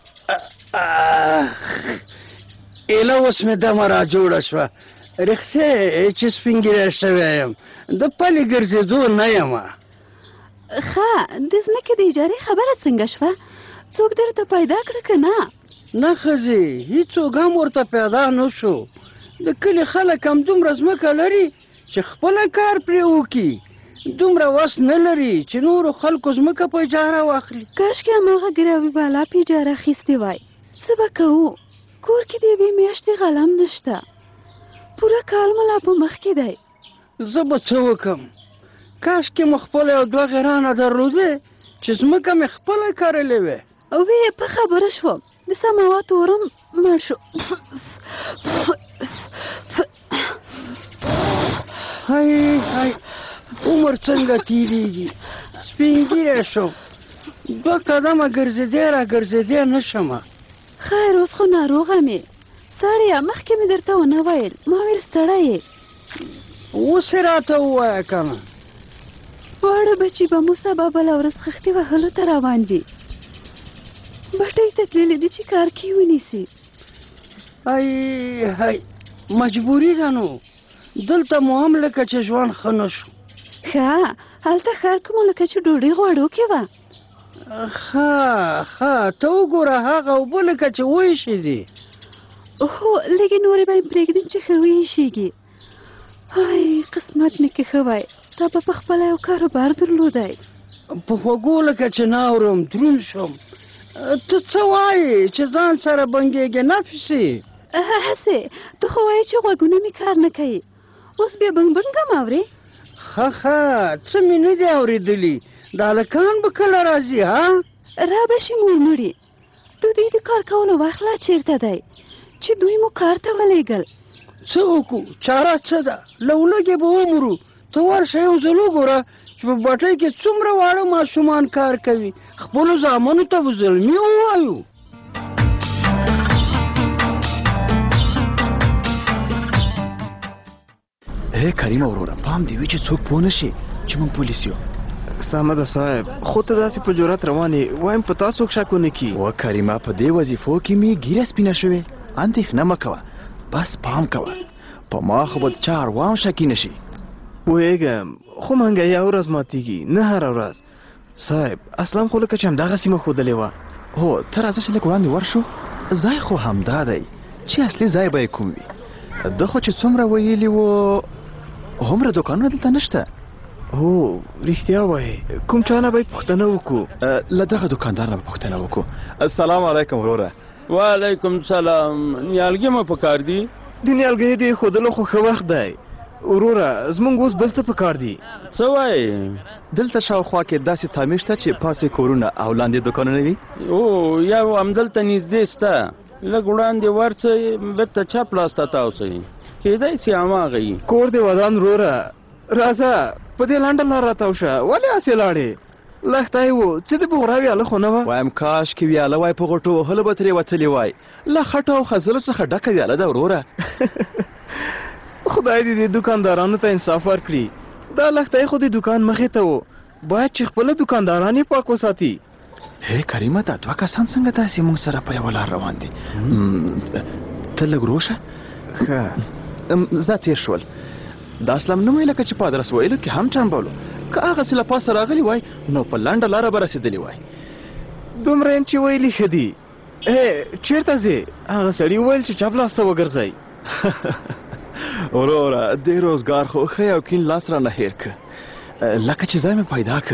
ایله اوس مې دمه را جوړه شوه. رښتیا چې سپین ږیری شوی یم، د پلي ګرځېدو نه یم. ښه د ځمکې د اجارې خبره څنګه شوه؟ څوک درته پیدا کړه که نه؟ نه ښځې هېڅوک هم ورته پیدا نه شو. د کلي خلک هم دومره ځمکه لري چې خپله کار پرې وکړي، دومره وس نه لري چې نورو خلکو ځمکه په اجاره واخلي. کاشکې هماغه ګراوي بالا په اجاره اخیستې وای. څه به کوو؟ کور کې د یوې میاشتې غلم نشته، پوره کال مو لا په مخ کې دی. زه به څه وکړم؟ کاشکې مو خپله یو دوه غیرانه درلودې چې ځمکه مې خپله کرلې وې. وې په خبره شوم، د سماوات ورم مړ شو. هی عمر څنګه تیریږي، سپین ږیری شوم، 2 قدمه ګرځېدی را ګرځېدی نه شمه. خیر اوس خو ناروغه مې سړیه، مخکې مې درته ونه ویل، ما ویل ستړی یې. اوس یې راته ووایه که نه. واړه بچي به مو سبا بله ورځ خښتې وهلو ته روان دي، بټۍ ته تللي دي چې کار کې ونیسي. هی مجبوري ده نو، دلته مو هم لکه چې ژوند ښه نه شو. ښه هلته ښار کې مو لکه چې ډوډۍ غوړو کې وه. ښه ته وګوره هغه اوبه لکه چې وایشي دي. هو لږې نورې به یې پرېږدم چې ښه وایشېږي. هی قسمت مې کې ښه وای، تا به په خپله یو کاروبار درلودی. په خوږو لکه چې ناورم دروند شوم. ته څه وایې چې ځان سره بنګېږې نفسې؟ هسې ته خو وایې چې غوږونه مې کار نه کوي، اوس بیا بنګ هم اورې؟ ښه څه مې نه دي اورېدلي، د هلکان به کله راځي؟ ها را به شي مور مړي، د دوی د کار کولو وخت لا چېرته دی چې دوی مو کار ته ولېږل؟ څه وکړو؟ چاره څه ده؟ لولږې به ومرو. ته ورشه یو ځل وګوره چې په بټۍ کې څومره واړه ماشومان کار کوي، خپلو زامنو ته به زلمي ووایو. کریم وروره پام دی وی چې څوک پوه نشي چې موږ پولیس یو. سمه ده صاحب، خو ته داسې په جرأت روانې وایم په تا څوک شک ونه کي. و کریمه په دې وظیفو کې مې ګیره سپینه شوې، اندېښنه مه کوه، بس پام کوه، په ما خو به د چا اروا شکي نشي. پوهېږم خو مهنګایي یوه ورځ ماتېږي نه هره ورځ. صاحب اسلام خو لکه چې همدغه سیمه ښودلې وه. هو ته راځه چې لږ وړاندې ورشو، ځای خو همدا دی چې اصلي ځای به یې کوم وي. ده خو چې څومره ویلي وو هومره دوکانونه دلته نشته. هو رښتیا وایې، کوم چا نه به یې پوښتنه وکړو؟ له دغه دوکاندار نه به پوښتنه وکړو. السلام علیکم وروره. وعلیکم سلام. نیالګي مو په کار دي؟ د نیالګیو د ایښودلو خو ښه وخت دی وروره، زمونږ اوس بل څه په کار دي. څه وایې؟ دلته شاوخوا کې داسې تعمیر شته چې پاسې کورونه او لاندې دوکانونه وي. او یو همدلته نږدې شته، لږ وړاندې ورڅئ بېرته چپ لاس ته تاوسئ، کېدای شي هماغه وي. کور دې ودان وروره، راځه په دې لنډه لار راتاو شه. ولې هسې لاړې؟ لښتی و څه د بغرا ویاله خو نه وه؟ وایم کاش کې ویاله وای په غوټو وهلو به ترې وتلې وای، له خټو او خزلو څخه ډکه ویاله ده وروره. خدای دې د دوکاندارانو ته انصاف ورکړي. دا لښتی خو د دوکان مخې ته و، باید چې خپله دوکانداران یې پاک وساتي. هی کریمه دا 2 کسان څنګه داسې موږ سره په یوه لار روان دي؟ ته لږ روشه. ښه زه تېر شول، دا اسلام نه وی لکه چې په ادرس ویلو کې هم چمبولو، که هغسې له پاسه راغلی وای نو په لنډه لاره به رسېدلی وای. دومره یم چې ویلي ښه دي. چېرته ځې؟ هغه سړي وویل چې چپ لاس ته وګرځئ. وروره دې روزګار خو ښه یو کین لاس رانه هېر که، لکه چې ځای مې پیدا که.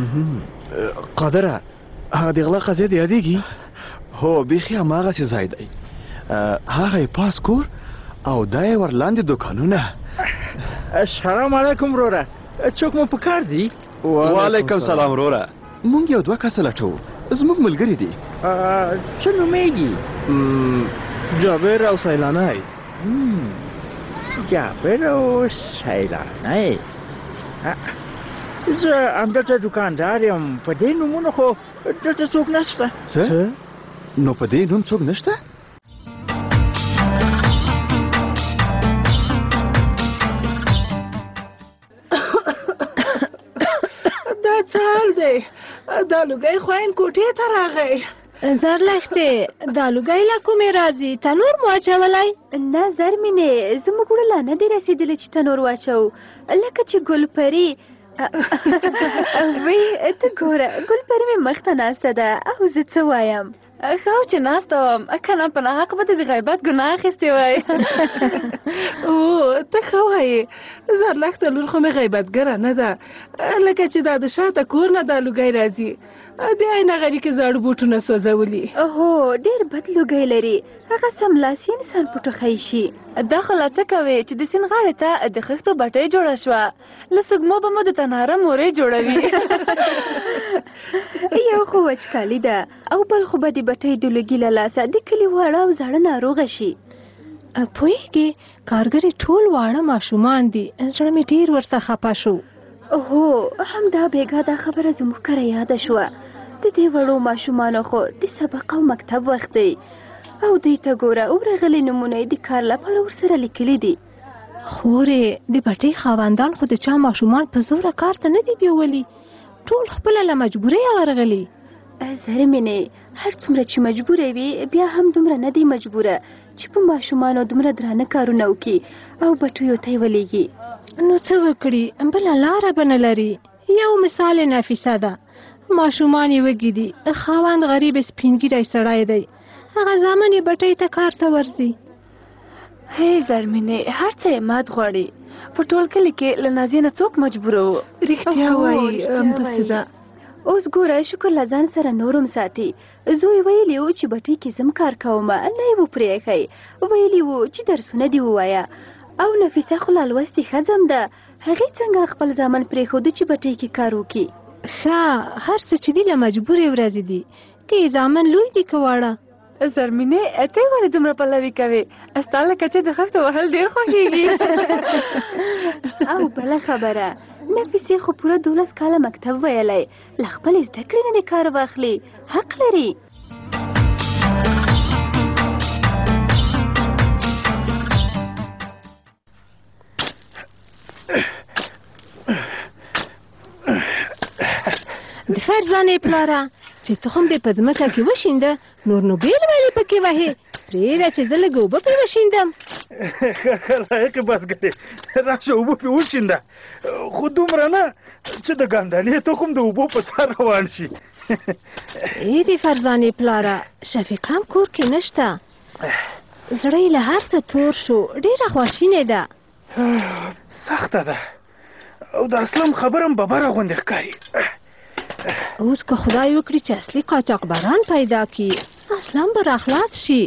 قادره هغه د غلا قضیه دې یادېږي؟ هو بیخي هماغسې ځای دی، هغه یې پاس کور او دا یې ورلاندې دوکانونه. السلام علیکم وروره، څوک مو په کار دي؟ وعلیکم سلام وروره، مونږ یو 2 کسه لټوو، زموږ ملګري دي. څه نومېږي؟ جابر او سیلانی. جابر او سیلانی، زه همدلته دوکاندار یم، په دې نومونو خو دلته څوک نشته. څه؟ نو په دې نوم څوک نشته؟ دا څه حال دی؟ دا لوګی خوین کوټې ته راغی. زرلښتې دا لوګی له کومې راځي؟ تنور مو اچولی؟ نه زرمینې، زموږ وړه لا نه دی رسېدلی چې تنور واچوو، لکه چې ګلپري وی ته ګوره ګلپری مې مخ ته ناسته ده او زه څه وایم ښه چې ناسته وم کنه په ناحق به د غیبت ګناه اخیستې وای او ته ښه وایې زرلښته لور خو مې غیبتګره نه ده لکه چې دا د شاته کور نه دا لوګی راځي بیا یې نغري کې زاړه بوټونه سوځولي هو ډېر بد لوګی لري هغه سملاسي انسان په ټوخی شي دا خو لا څه کوې چې د سیند غاړې ته د خښتو بټۍ جوړه شوه له سږمو به مو د تناره مورې جوړوي یو خو وچکالي ده او بل خو به د بټۍ د لوګي له لاسه د کلي واړه او زاړه ناروغه شي پوهېږې کارګرې ټول واړه ماشومان دي زړه مې ډېر ورته خفه شو هو همدا بېګا دا خبره زموږ کره یاده شوه د دې وړو ماشومانو خو د سبق او مکتب وخت دی او دوی ته ګوره ورغلي نومونه یې د کار لپاره ورسره لیکلي دي خورې د بټۍ خاوندان خو د چا ماشومان په زوره کار ته نه دي بیولي ټول خپله له مجبورۍ ورغلي زرمینې هر څومره چې مجبوره وي بیا هم دومره نه دی مجبوره چې په ماشومانو دومره درانه کارونه وکړي او بټیو ته یې ولېږي نو څه وکړي بله لاره به نه لري یو مثال نفیسه ده ماشومان یې وږي دي خاوند غریب سپینګیری سړی دی هغه زامن یې بټۍ ته کار ته ورځي هی زرمینې هر څه یې مات غواړي په ټول کلي کې له نازیې نه څوک مجبوره و رښتیا وایي همداسې ده اوس ګوره شکر له ځان سره نورم ساتي زوی ویلي و چې بټۍ کې زم کار کومه نه یې وپرېښی ویلي و چې درسونه دې ووایه او نفیسه خو لا لوستې ښځم ده هغې څنګه خپل زامن پرېښوده چې بټۍ کې کار وکړي ښه هر څه چې دي له مجبورې ورځې دي که یې زامن لوی دي که واړه زرمینې ته ولې دومره پلوي کوې ستا لکه چې د خښتو وهل ډېر خوښېږي او بله خبره نفیسې خو پوره 12 کاله مکتب ویلی له خپلې زده کړې نه دې کار واخلي حق لري د فرزانې پلاره چې تخم دې په ځمکه کې وشینده نور نو بیل ولې پکې وهې پرېږده چې زه لږ اوبه پرې وشیندم لایقې بزګرې راشه اوبه پرې وشینده خو دومره نه چې د ګندنې تخم د اوبو په سر روان شي ای دې فرزانې پلاره شفیق هم کور کې نشته زړه یې له هر څه تور شو ډېره خواشینې ده سخته ده او د اسلم خبرم ببره غوندې ښکاري اوس که خدای وکړي چې اصلي قاچاقبران پیدا کړي اسلام به راخلاص شي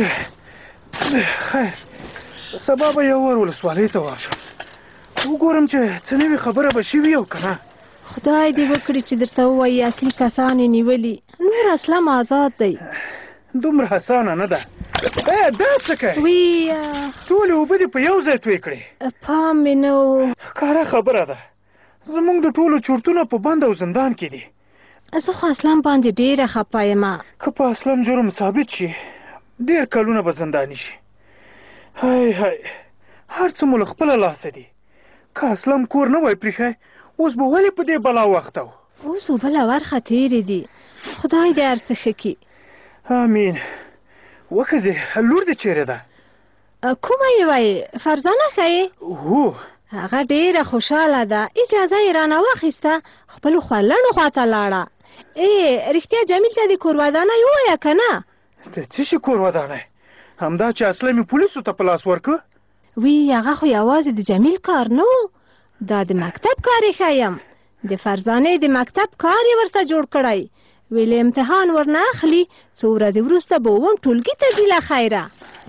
خیر سبا به یو ور ولسوالۍ ته ورشم وګورم چې څه نوې خبره به شوي او که نه خدای دې وکړي چې درته ووایي اصلي کسان یې نیولي نور اسلام آزاد دی دومره اسانه نه ده دا څه کوي ټولې اوبه دې په یو ځای توی کړې پام مې نه و ښکاره خبره ده زموږ د ټولو چورتونه په بند او زندان کې دي زه خو اسلام باندې ډېره خفه یم که په اسلام جرم ثابت شي ډېر کلونه به زنداني شي هی هی هر څه مو له خپله لاسه دي که اسلام کور نه وای پرېښی اوس به ولې په دې بلا وخته و اوس بله ورخه تېرې دي خدای دې هر څه ښه کړي امین وښځې لور دې چیرې ده کومه یې وایې فرزانه ښایې هو هغه ډېره خوشحاله ده اجازه یې رانه واخیسته خپلو خولنو خواته لاړه رښتیا جمیل ته د کور ودانۍ ووایه که نه د څه شي کور ودانۍ همدا چې اسلم یې پولیسو ته په لاس ورکړه وی هغه خو یوازې د جمیل کار نه و دا د مکتب کار یې ښیم د فرزانې د مکتب کار یې ورته جوړ کړی ویلې امتحان ورنه اخلي څو ورځې وروسته به اووم ټولګي ته ځي له خیره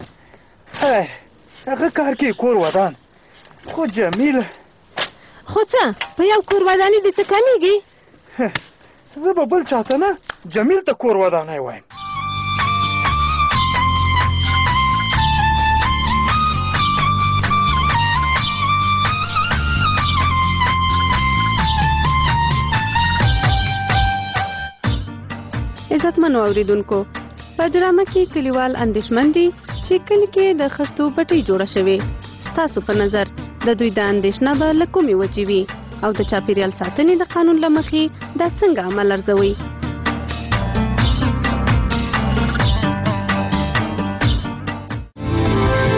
هغه کار کې کور ودان خو جمیل خو څه په یو کور ودانۍ دې څه کمیږي زه به بل چاته نه جمیل ته کور ودانۍ وایم عزتمنو اوریدونکو په ډرامه کې کلیوال اندېښمن دي چې کلي کې د خښتو بټۍ جوړه شوې ستاسو په نظر د دوی د اندېښنه به له کومې وجې وي او د چاپیریال ساتنې د قانون له مخې دا څنګه عمل ارزوي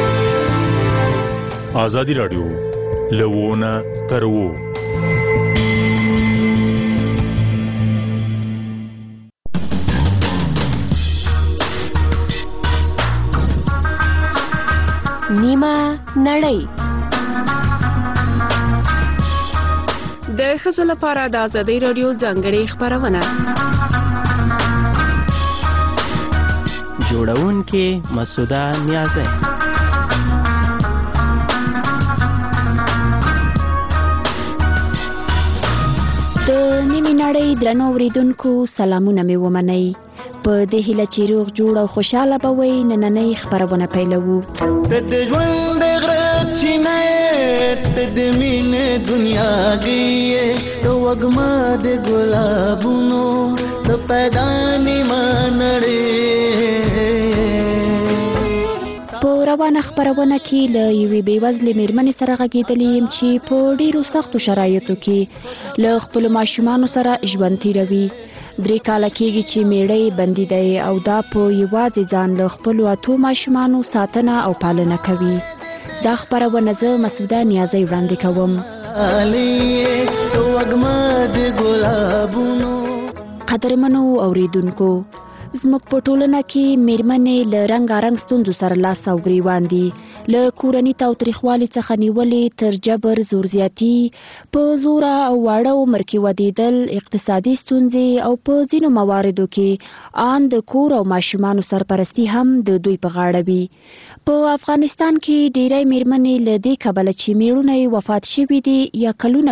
ازادي راډیو له ونه تر وو نیمه نړۍ. د ښځو لپاره د ازادۍ راډیو ځانګړې خپرونه. جوړونکې مسعوده نیازی. د نیمې نړۍ درنو اوریدونکو سلامونه مې ومنئ. په دې هیله چې روغ جوړ او خوشاله به وئ نننۍ خپرونه پیلوو. ته د ژوند د غره چینه ته د مینې دنیا دی ته وږمه د ګلابونو ته پیدا نیمه نړۍ. په روانه خپرونه کې له یوې بېوزلې مېرمنې سره غږېدلې یم چې په ډېرو سختو شرایطو کې له خپلو ماشومانو سره ژوند تېروي. 3 کاله کېږي چې میړه یې بندي دی او دا په یوازې ځان له خپلو 8 ماشومانو ساتنه او پالنه کوي. دا خپرونه زه مسعوده نیازی وړاندې کوم. قدرمنو اوریدونکو، زموږ په ټولنه کې میرمنې له رنګارنګ ستونزو سره لاس او ګریوان دي. له کورني تاوتریخوالي څخه نیولې تر جبر، زور زیاتي، په زوره او واړه عمر کې ودېدل، اقتصادي ستونزې او په ځینو مواردو کې آن د کور او ماشومانو سرپرستی هم د دوی په غاړه وي. په افغانستان کې ډېری میرمنې له دې کبله چې میړونه یې وفات شوي دي یا کلونه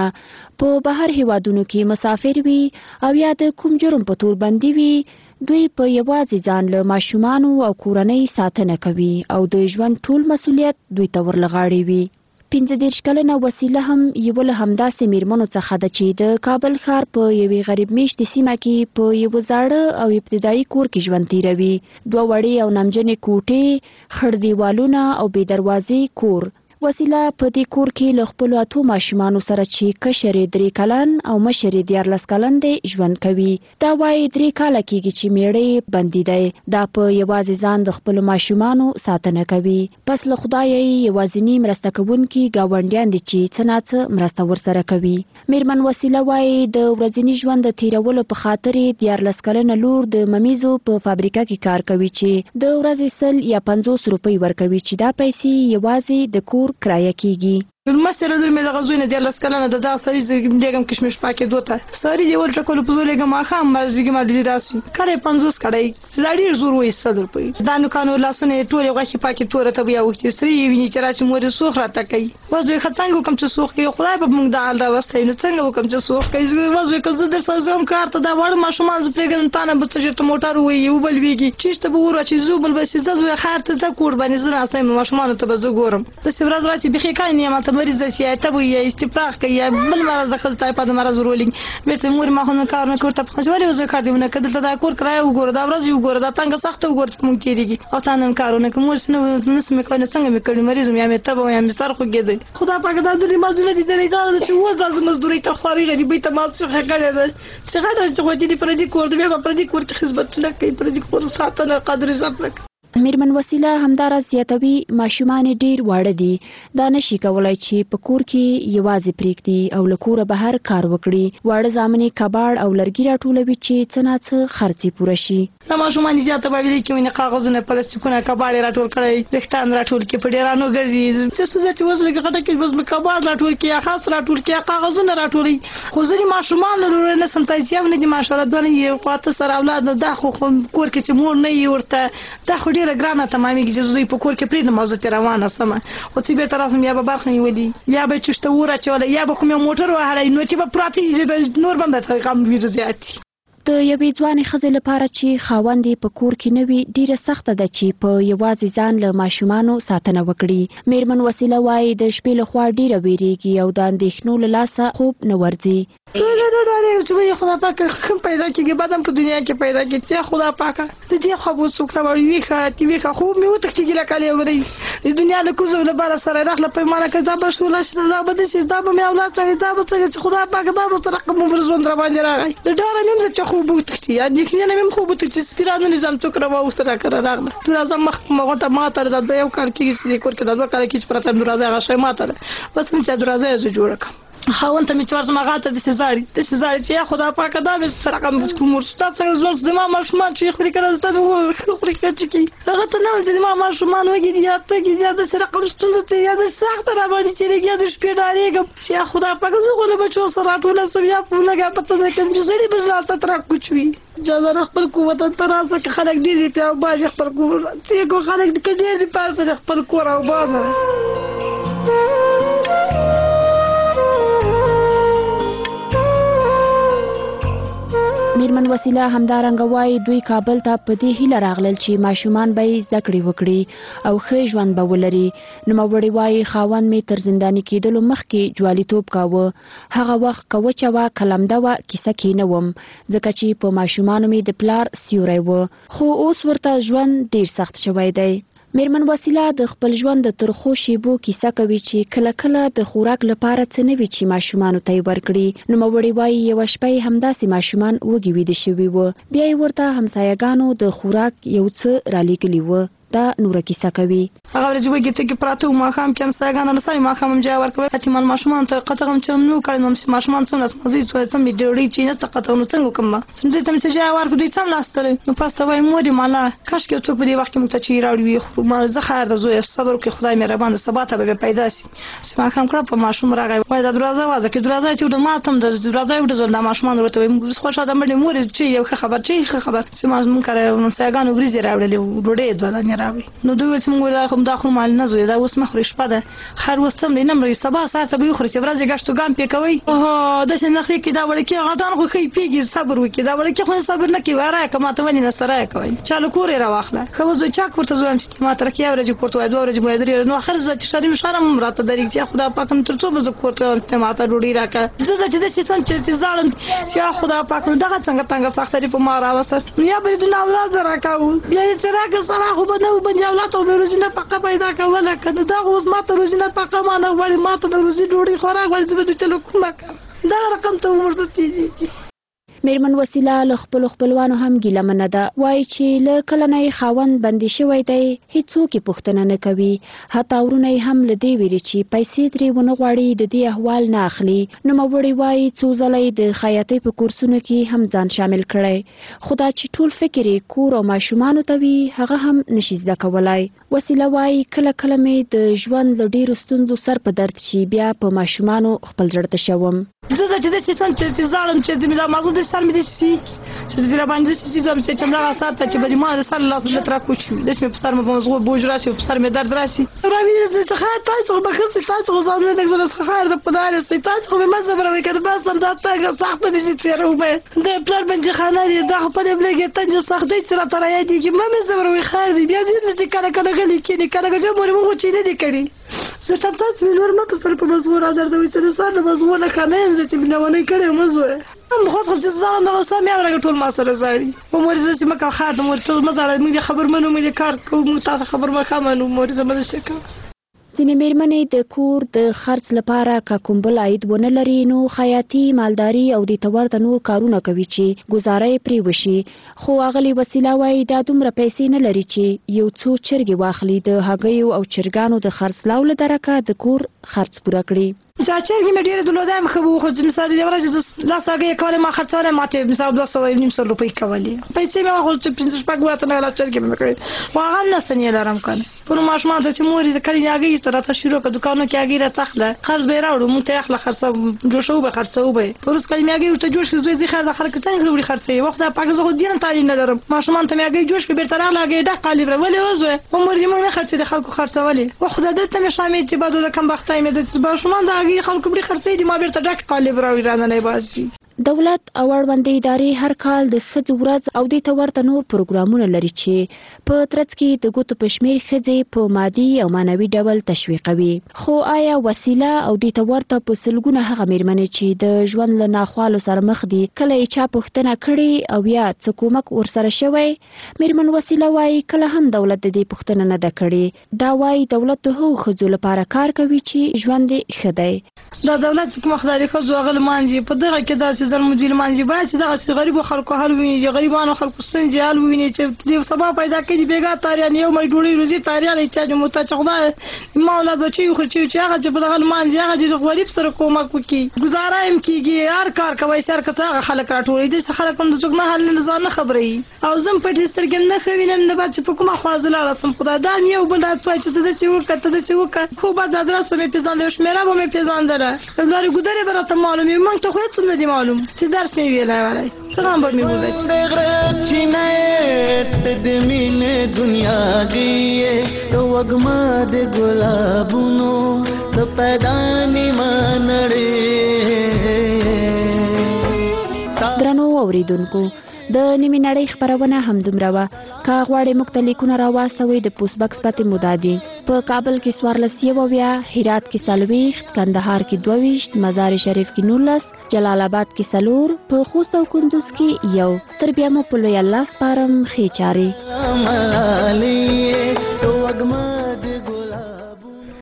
په بهر هیوادونو کې مسافر وي او یا د کوم جرم په تور بندي وي، دوی په یوازې ځان له ماشومانو او کورنۍ ساتنه کوي او د ژوند ټول مسؤلیت دوی ته ورلغاړي وي. 15 کلنه وسیله هم یو له همداسې میرمنو څخه ده چې د کابل ښار په یوې غریب میشتې سیمه کې په یو زاړه او ابتدایي کور کې ژوند تیروي. 2 وړې او نمجنې کوټې، خړ دیوالونه او بې دروازې کور. وسیله په دې کور کې له خپلو 8 ماشومانو سره چې کشر یې 3 کلن او مشر یې 14 کلن دی ژوند کوي. دا وایي 3 کاله کېږي چې میړه یې بندي دی. دا په یوازې ځان د خپلو ماشومانو ساتنه کوي. پس له خدایه یې یوازینی مرسته کوونکي ګاونډیان دي چې څه ناڅه مرسته ورسره کوي. میرمن وسیله وایي د ورځني ژوند د تیرولو په خاطر یې 14 کلنه لور د ممیزو په فابریکه کې کار کوي چې د ورځې 100 یا 50 روپۍ ورکوي چې دا پیسې یوازې د کور کرایه کیږي. مسره د مې دغه زوینه د لسکلنه د دا سړي زګم کشمش پاکې دوته سړي دی ول ټکول په زولې ګما خام مازیګ ما دې راسي کړي 50 کړي سړي زور وې 100 روپۍ دانو کانو لاسونه ټول غوښي پاکې تور ته بیا وختي سړي ویني چې راسي مور سوخ راته کوي وځي خڅنګ کوم چې سوخ کوي خدای په موږ د حال راوستي نو څنګه وکم چې سوخ کوي وځي که زه در سره زم کار ته دا وړ ماشومان ز پرېګن تانه به چې ته موټر وې یو بل ویږي چې ته به ور چې زو بل بس زو خار ته ځ کور باندې زنه اسای ماشومان ته به زه ګورم د سورز راسي بخې کای نه ماته مریض سي ته وي استفراغ کوي بل مرز د خزته په مرز رولینګ بیرته مور ما خو نه کار نه کوته په ځوالي وزه کار دیونه کده دا کور کرای وګوره دا ورځ وګوره دا څنګه سخت وګوره مونږ کېږي او تاسو نن کارونه کوم ورسنه نسمه کوي څنګه مې کړی مریض مې مې ته به مې سر خو کېده خدا پاک دا د مزدوري دي درې دا چې وځ از مزدوري ته خوري غریبي ته ما څه کړی ده چې غاډه چې خو دې پر دې کور دی په دې کور کې خدمت نه کوي پر دې کور ساتنه قدر عزت نه. میرمن وسیله همداراز زیاتوي ماشومان ډیر واړه دي دا نشي کولای چې په کور کې یوازې پریږدي او له کوره بهر کار وکړي. واړه زامنې کباړ او لرګي راټولوي چې څه ناڅه خرڅې پوره شي. دا ماشومان زیاته به دي کې ونه کاغذونه پلاستیکونه کباړ راټول کړي وختان راټول کې په ډیرانو ګرځي چې سوزتي وزلګه غټه کې وز کباړ راټول کې خاص راټول کې کاغذونه راټولي خو ځینې ماشومان له نه سمتایځي نه دي ماشاءالله دونه یو قاته سره اولاد نه دا خو کور کې چې مور نه یې ورته دا خو ډیره ګرانه تمامېږي چې زوی په کور کې پرې د موضوع روانه سمه او چې بیرته راسم یا به برخه نیولي یا به چشته وره چوله یا به کوم موټر وهلی نو چې به پراته نور به د غم ویره زیاتي. د یوې ځوانې ښځې لپاره چې خاوند یې په کور کې نه وي ډیره سخته ده چې په یوازې ځان له ماشومانو ساتنه وکړي. میرمن وسیله وایي د شپې لخوا ډیره ویریږي او د اندېښنو له لاسه خوب نه ورځي. چې خدا پاک خم پیدا کیږي بعدم په دنیا کې پیدا کیږي چې خدا پاک د دې خو سوکره وي ویخه تی ویخه خو مې وته کیږي لکه لري د دنیا له کوزو له بار سره راخله په معنی کې دا به شول چې دا به د شي دا به مې اولاد څنګه دا به څنګه چې خدا پاک دا به سره کوم ورزون را باندې راغی د ډار مې چې خو بوتختي یا دې کنه مې خو بوتختي سپیرانو نظام څوکره واوسته راکړه راغله درازه مخ مغه ماته د یو کار کېږي چې کور کې د دوه کال کې پر سم درازه غشه ماته بس مې چې درازه زه جوړه خاوند ته مې چې ورځم هغه ته داسې زاړي چې یا خدا پاکه دا مې سره کوم مور ستا څنګه ژوند د ما ماشومان چې خوري کنه زه ته خوري چې کی هغه ته نه چې ما ماشومان وګي دي یا ته کې یا د سره کوم ستونزه ته یا د سخت را باندې چې یا د شپې ډارېږم چې یا خدا پاکه زه غوله بچو سره ټول سم یا په لګا پته نه کوم چې زړی بزلاته تر کوچوي جزا خپل قوت تر راسه کې خلک ډېر دي او باز خپل قوت چې کو خلک ډېر دي پاسه خپل کور او باز میرمن وسیله همدارنګه وایي دوی کابل ته په دې هیله راغلل چې ماشومان به یې زده کړې وکړي او ښه ژوند به ولري. نوموړې وایي خاوند مې تر زنداني کېدلو مخکې جوالیتوب کاوه. هغه وخت که وچه وه که لمده وه کیسه کې نه وم ځکه چې په ماشومانو مې د پلار سیوری و، خو اوس ورته ژوند ډېر سخت شوی دی. میرمن وسیله د خپل ژوند د ترخو شیبو کیسه کوي چې کله کله د خوراک لپاره څه نه وي چې ماشومانو ته یې ورکړي. نوموړې وایي یوه شپه یې همداسې ماشومان وږي ویده شوي وو، بیا یې ورته همسایهګانو د خوراک یو څه رالیږلي وو. دا نوره کیسه کوي. هغه ورځ وګی ته کې پراته و ماښام کې هم سایګانو نه ساري ماښام هم جای ورکوي چې من ماشومان ته قطغم چې نو کړم ماشومان څنګه سمځي څو سم ډېرې چې نه قطغم څنګه کوم سمځي ته چې جای ورکو دوی څنګه لاستل نو پاسته وای موري مالا کاش کې څوک په دې وخت کې مت چې راوړي خو ما زه خیر د زوی صبر کې خدای مې ربان سبا ته به پیدا شي سم ماښام کړه په ماشوم راغی وای دا دروازه وازه کې دروازه چې د ماتم د دروازه وډ زول د ماشومان ورته موږ خوشا د مړي موري چې یو خبر سم مون کړه سایګانو ورځي راوړلې ډوډۍ دوه نه راوړي نو دوی څنګه راخم داخل مال نه زوی دا اوس مخري شپه ده هر وسم نه مری سبا ساعت به خوري چې ورځ غشتو ګام پې کوي اوه د شنه خې کې دا وړ کې غټان خو خې پیږي صبر وکي دا وړ کې خو صبر نه کوي واره کما ته ونی نه سره کوي چالو کورې را واخله خو زه چا کوته زوم چې ما تر کې ورځ کوته وای دوه ورځ مې درې نو اخر زه چې شرم شرم راته درې چې خدا پاک تر څو به زه کوته چې ما ته ډوډۍ راکا زه چې د سیسن چې زالم چې خدا پاک دغه څنګه څنګه سختري په ما راوسر یا به د اولاد راکاو بیا چې راکا سره خو به نو بنیا اولاد او روزینه پقه پیدا کوله کنه دا اوس ماته روزینه پقه ما نه وړي ماته د روزي ډوډۍ خوراک وړي زه به ته کومه دا رقم ته ورته تیږي. میرمن وسیله له خپل خپلوانو هم ګیلمنه ده، وایي چې له کلنۍ خاوند بندي شوی دی هیڅوک یې پوښتنه نه کوي، حتی ورونه یې هم له دې ویرې چې پیسې ترې ونه غواړي د دې احوال نه اخلي. نوموړې وایي څو ځله یې د خیاطۍ په کورسونو کې هم ځان شامل کړی، خو دا چې ټول فکر یې کور او ماشومانو ته وي هغه هم نشي زده کولی. وسیله وایي کله کله مې د ژوند له ډېرو ستونزو سر په درد شي بیا په ماشومانو خپل زړه ته شوم. زه چې د سیسن چې زالم چې د ملا مازو د سر مې د سي چې د را باندې سي زم چې ملا سات چې بده ما د سر لاس لتر کوچو د سم په سر مې مزغو بوج راسي په سر مې درد راسي راوي د څه تاسو به خلص تاسو زالم نه دغه خیر د پدار سي تاسو به مزه بروي کړه بس هم دا تاګه سخت به شي تیر او به د پلان باندې خانه دي دا په دې بلګه تنج سخت دي چې را تر یادي چې مې زبروي خیر دي بیا دې چې کله کله غلي کې کله چې مور مو چې نه دي کړي زه تاسو ویلور ما په سر په مزغو را دردوي چې سر مزغو نه خانه چې بنونه کړي مزه هم خاطر چې زالم د سم یو راګ ټول ما سره زاري په مور زه چې مکه خاطر مور ټول مزاړه مې خبر منو مې کار کوم تاسو خبر ما کوم مور زه مده شکه. ځینې میرمنې د کور د خرڅ لپاره که کوم بل عاید ونه لري نو خیاطي مالداري او د تور د نور کارونه کوي چې ګزاره یې پرې وشي، خو اغلې وسیله وایي دا دومره پیسې نه لري چې یو څو چرګې واخلي د هګیو او چرګانو د خرڅلاو له درکه د کور خرڅ پوره کړي. چاچرګي مې ډېر دلودم خو خو مثال دی ورځ لا ساګه کوله ما خرڅاله ماته مثال 200 روپۍ کولی پیسې مې خو چې 50 پاک وته نه لا چرګي مې کړې واغم نستنی لرم کنه په ماشومان ته چې موري د کړي یاګي تر ته شروع ک دکانو کې یاګي را تخله خرڅ به راوړو مونږ ته اخله خرڅ جوړو به خرڅو به پرس کړي یاګي ته جوړ شي زوی خیر د خلک څنګه وړي خرڅي وخت پاک زه خو دین تعلیم نه لرم ماشومان ته یاګي جوړ شي به تر لاګي ډک قالب ولې وزوي موري مونږ نه خرڅي د خلکو خرڅولې وخت د ته مې شامل چې بعد د کم وختای مې د ماشومان د هغه خلکو بری خرڅې دي ما بیرته ډک قالب راوړي رانه باسي. دولت او اړوندې ادارې هر کال د ښځو ورځ او دې ته ورته نور پروګرامونه لري چې په ترڅ کې د ګوتو په شمېر ښځې په مادي او معنوي ډول تشویقوي، خو آیا وسیله او دې ته ورته په سلګونه هغه میرمنې چې د ژوند له ناخوالو سره مخ دي کله یې چا پوښتنه کړې او یا څه کومک ورسره شوی؟ میرمن وسیله وایي کله هم دولت د دې پوښتنه نه ده کړې. دا وایي دولت د هغو ښځو لپاره کار کوي چې ژوند یې ښه دی. دا دولت چې کوم خدای ښځو هغه لمانځي په دغه کې داسې المدیر مانجي باید چې دغه غریبو خلکو حل وویني د غریبانو خلکو ستونزې حل وویني چې د سبا پیدا کړي بیګا تاریان یو مړ ډوړي روزي تاریان احتیاج مو ته چې خدای ما اولاد بچي خو چې هغه چې په دغه مانځي هغه چې غریب سره کومک وکړي گزاره هم کیږي هر کار کوي سر کڅه خلک راټولې دي خلک هم څوک نه حل نه ځان نه خبري او زم په دې سترګم نه خوینم نه بعد چې په کومه خواز لاړه سم خدای دا یو بل رات پای چې د سی وکړه د سی وکړه خو بعد ادرس په پیژاندل شمیره به مې پیژاندل لاري ګداري برته معلومه مونږ ته خو هیڅ نه دی معلوم چې درس مې ویلای وای څنګه به مې وځي د مینې دنیا گیه تو وګما د ګلابونو د پیدا نیمه نړۍ. درنو اوریدونکو د نیمه نړۍ خبرونه هم دومره وه. که غواړئ موږ ته لیکونه راواستوئ د پوسټ بکس پته مو دا دی: په کابل کې 1490، هرات کې 40، کندهار کې 22، مزار شریف کې 19، جلال آباد کې 4، په خوست او کندوز کې 1. تر بیا مو په لوی الله سپارم ښې چارې.